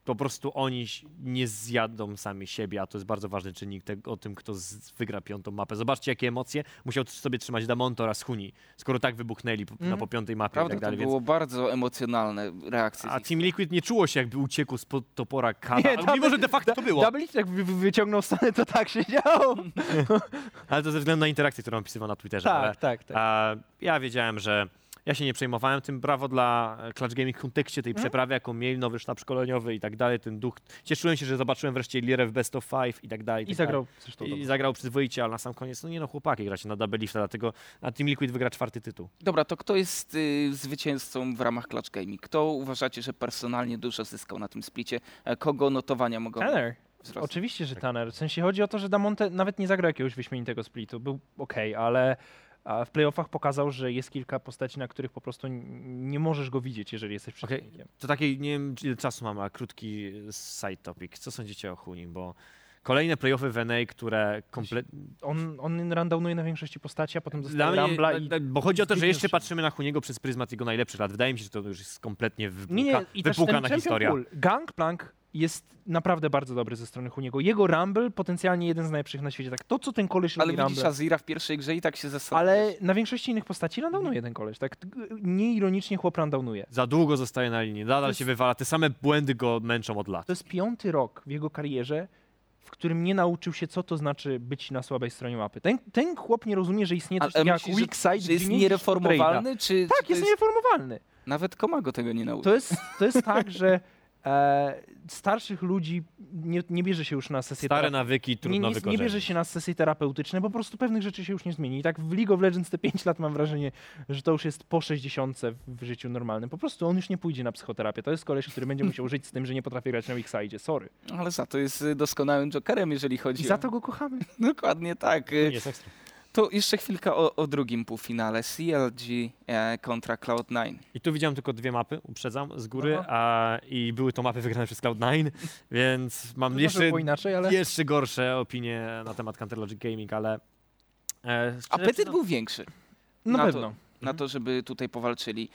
po prostu oni nie zjadą sami siebie, a to jest bardzo ważny czynnik o tym, kto wygra 5. mapę. Zobaczcie, jakie emocje musiał sobie trzymać Damon oraz Huni, skoro tak wybuchnęli po 5. mapie Prawda, i tak dalej. to było bardzo emocjonalne reakcje. A z ich Team Liquid nie czuło się, jakby uciekł spod topora Kada, Nie, mimo że de facto to było. Double jak wyciągnął stronę, to tak się działo. Ale to ze względu na interakcję, którą opisywał na Twitterze. Ale, Tak. ja wiedziałem, że ja się nie przejmowałem tym. Brawo dla Clutch Gaming w kontekście tej przeprawy, jaką mieli, nowy sztab szkoleniowy i tak dalej, ten duch. Cieszyłem się, że zobaczyłem wreszcie Lierę w Best of 5 i tak dalej. I zagrał zresztą I dobrze. zagrał przyzwoicie, ale na sam koniec, chłopaki, gracie na Double Lifta, dlatego na Team Liquid wygra 4. tytuł. Dobra, to kto jest zwycięzcą w ramach Clutch Gaming? Kto uważacie, że personalnie dużo zyskał na tym splicie? Kogo notowania mogą Tanner. wzrosnąć? Oczywiście, że Tanner. W sensie chodzi o to, że Damonte nawet nie zagrał jakiegoś wyśmienitego splitu. Był okej, ale w playoffach pokazał, że jest kilka postaci, na których po prostu nie możesz go widzieć, jeżeli jesteś przeciwnikiem. To taki, nie wiem ile czasu mamy, a krótki side topic. Co sądzicie o Hunim? Bo kolejne playoffy w NA, które kompletnie... On rundownuje na większości postaci, a potem Dla dostaje mnie, Rambla i... bo chodzi o to, że zbiegnie jeszcze wszędzie. patrzymy na Huniego przez pryzmat jego najlepszych lat. Wydaje mi się, że to już jest kompletnie I też ten wypukana Champion historia. Pool. Gangplank jest naprawdę bardzo dobry ze strony Huniego. Jego Rumble potencjalnie jeden z najlepszych na świecie. Tak, to, co ten koleś Ale robi widzisz Rumble. Azira w pierwszej grze i tak się zastanawiasz. Ale na większości innych postaci rundownuje ten koleś. Tak, nieironicznie chłop rundownuje. Za długo zostaje na linii, nadal jest- się wywala. Te same błędy go męczą od lat. To jest 5. rok w jego karierze, w którym nie nauczył się, co to znaczy być na słabej stronie mapy. Ten chłop nie rozumie, że istnieje coś takiego jak myślisz, weak side, że jest gdzie nie niereformowalny? Czy Tak, to jest niereformowalny. Nawet Komago tego nie nauczył. To jest tak, że starszych ludzi nie bierze się już na sesję Stare nawyki trudno nie wykorzenić. bierze się na sesje terapeutyczne, bo po prostu pewnych rzeczy się już nie zmieni. I tak w League of Legends te 5 lat mam wrażenie, że to już jest po 60 w życiu normalnym. Po prostu on już nie pójdzie na psychoterapię. To jest koleś, który będzie musiał żyć z tym, że nie potrafi grać na weak side. Sorry. Ale za to jest doskonałym jokerem, jeżeli chodzi I za to go kochamy. Dokładnie tak. Nie jest ekstra. To jeszcze chwilka o drugim półfinale. CLG kontra Cloud9. I tu widziałem tylko 2 mapy, uprzedzam, z góry, Aha. i były to mapy wygrane przez Cloud9, więc mam Może jeszcze, było inaczej, ale... jeszcze gorsze opinie na temat Counter Logic Gaming, ale... Apetyt był większy Na na pewno. na to, żeby tutaj powalczyli.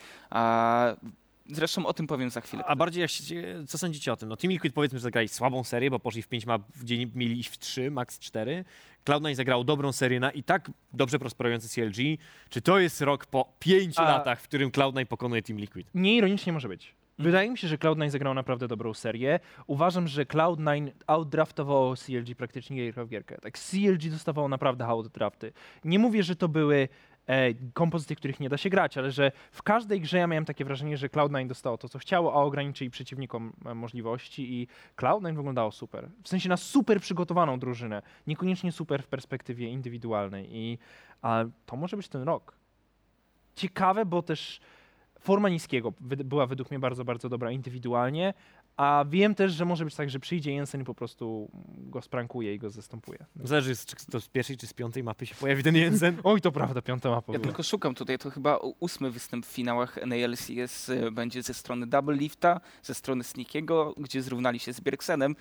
Zresztą o tym powiem za chwilę. A bardziej, co sądzicie o tym? No Team Liquid powiedzmy, że zagrali słabą serię, bo poszli w 5 map, gdzie mieli iść w 3, max 4. Cloud9 zagrał dobrą serię na i tak dobrze prosperujący CLG. Czy to jest rok po 5 latach, w którym Cloud9 pokonuje Team Liquid? Nieironicznie może być. Wydaje mi się, że Cloud9 zagrał naprawdę dobrą serię. Uważam, że Cloud9 outdraftowało CLG praktycznie gierka w gierkę. Tak, CLG dostawało naprawdę outdrafty. Nie mówię, że to były kompozycje, których nie da się grać, ale że w każdej grze ja miałem takie wrażenie, że Cloud9 dostało to, co chciało, a ograniczyli przeciwnikom możliwości i Cloud9 wyglądało super. W sensie na super przygotowaną drużynę, niekoniecznie super w perspektywie indywidualnej a to może być ten rok. Ciekawe, bo też forma Niskiego była według mnie bardzo, bardzo dobra indywidualnie, a wiem też, że może być tak, że przyjdzie Jensen i po prostu go sprankuje i go zastępuje. Zależy, czy to z pierwszej czy z 5 mapy się pojawi ten Jensen. Oj, to prawda, 5. mapa Ja była. tylko szukam tutaj, to chyba 8. występ w finałach NALCS będzie ze strony Double Lifta, ze strony Sneakiego, gdzie zrównali się z Bjergsenem.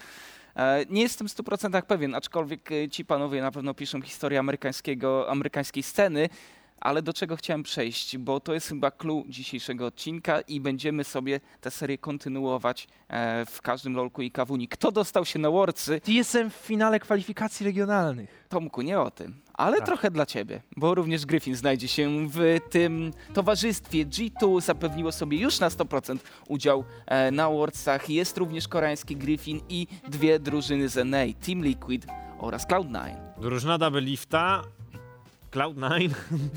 Nie jestem w 100% pewien, aczkolwiek ci panowie na pewno piszą historię amerykańskiej sceny, ale do czego chciałem przejść, bo to jest chyba clue dzisiejszego odcinka i będziemy sobie tę serię kontynuować w każdym lolku i kawuni. Kto dostał się na Worldsy? TSM w finale kwalifikacji regionalnych. Tomku, nie o tym, ale Tak. trochę dla ciebie, bo również Gryfin znajdzie się w tym towarzystwie. G2 zapewniło sobie już na 100% udział na Worldsach. Jest również koreański Gryfin i 2 drużyny z NA, Team Liquid oraz Cloud9. Drużyna Double Lifta, Cloud9.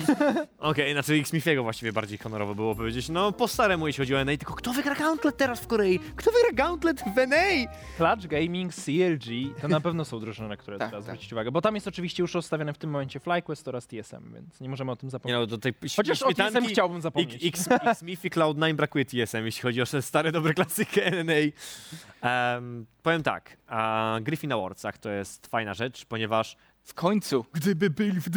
Okej, znaczy X-Smithiego właściwie bardziej honorowo było powiedzieć. No po staremu jeśli chodzi o NA, tylko kto wygra Gauntlet teraz w Korei? Kto wygra Gauntlet w NA? Clutch Gaming, CLG, to na pewno są drużyny, na które Tak, trzeba tak. zwrócić uwagę, bo tam jest oczywiście już rozstawione w tym momencie FlyQuest oraz TSM, więc nie możemy o tym Nie zapomnieć. no, do tej Chociaż o TSM chciałbym zapomnieć. X-Smith i Cloud9 brakuje TSM, jeśli chodzi o stare, dobre klasyki NA. Powiem tak, Griffin na Worldsach to jest fajna rzecz, ponieważ W końcu. gdyby byli w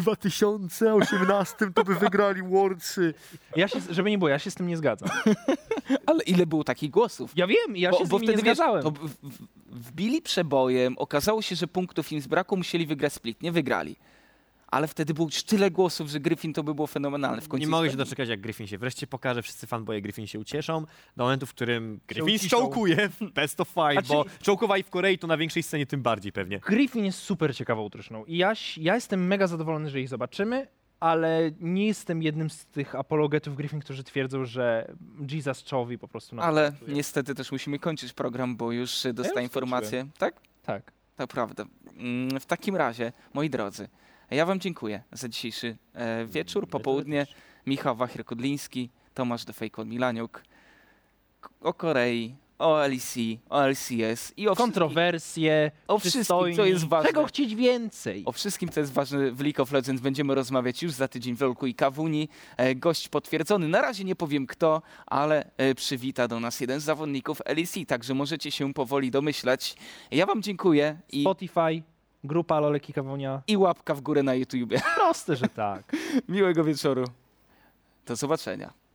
2018, to by wygrali Worldsy. Żeby nie było, ja się z tym nie zgadzam. Ale ile było takich głosów? Ja wiem, ja się z nimi nie zgadzałem. to wbili przebojem, okazało się, że punktów im z braku musieli wygrać split, nie wygrali. ale wtedy było już tyle głosów, że Griffin to by było fenomenalne. W końcu Nie mogę się spełnił. doczekać, jak Griffin się wreszcie pokaże. Wszyscy fanboye Griffin się ucieszą. Do momentu, w którym Griffin uciszą. czołkuje w Best of Fight, Znaczy- bo czołkowali w Korei, to na większej scenie tym bardziej pewnie. Griffin jest super ciekawą drużyną i ja jestem mega zadowolony, że ich zobaczymy, ale nie jestem jednym z tych apologetów Griffin, którzy twierdzą, że Jesus Czowi po prostu Ale napracuje. niestety też musimy kończyć program, bo już dostaję informację. Tak? Tak. To prawda. W takim razie, moi drodzy, ja wam dziękuję za dzisiejszy wieczór, popołudnie. Michał Wachier-Kudliński, Tomasz Defejko-Milaniuk o Korei, o LEC, o LCS i o Kontrowersje, o wszystkim, przystojni. co jest ważne. Czego chcieć więcej? O wszystkim, co jest ważne w League of Legends, będziemy rozmawiać już za tydzień w Lolku i Kawuni. Gość potwierdzony, na razie nie powiem kto, ale przywita do nas jeden z zawodników LEC, także możecie się powoli domyślać. Ja wam dziękuję Spotify, grupa Lolek i Kawunia. i łapka w górę na YouTubie. Proste, że tak. Miłego wieczoru. Do zobaczenia.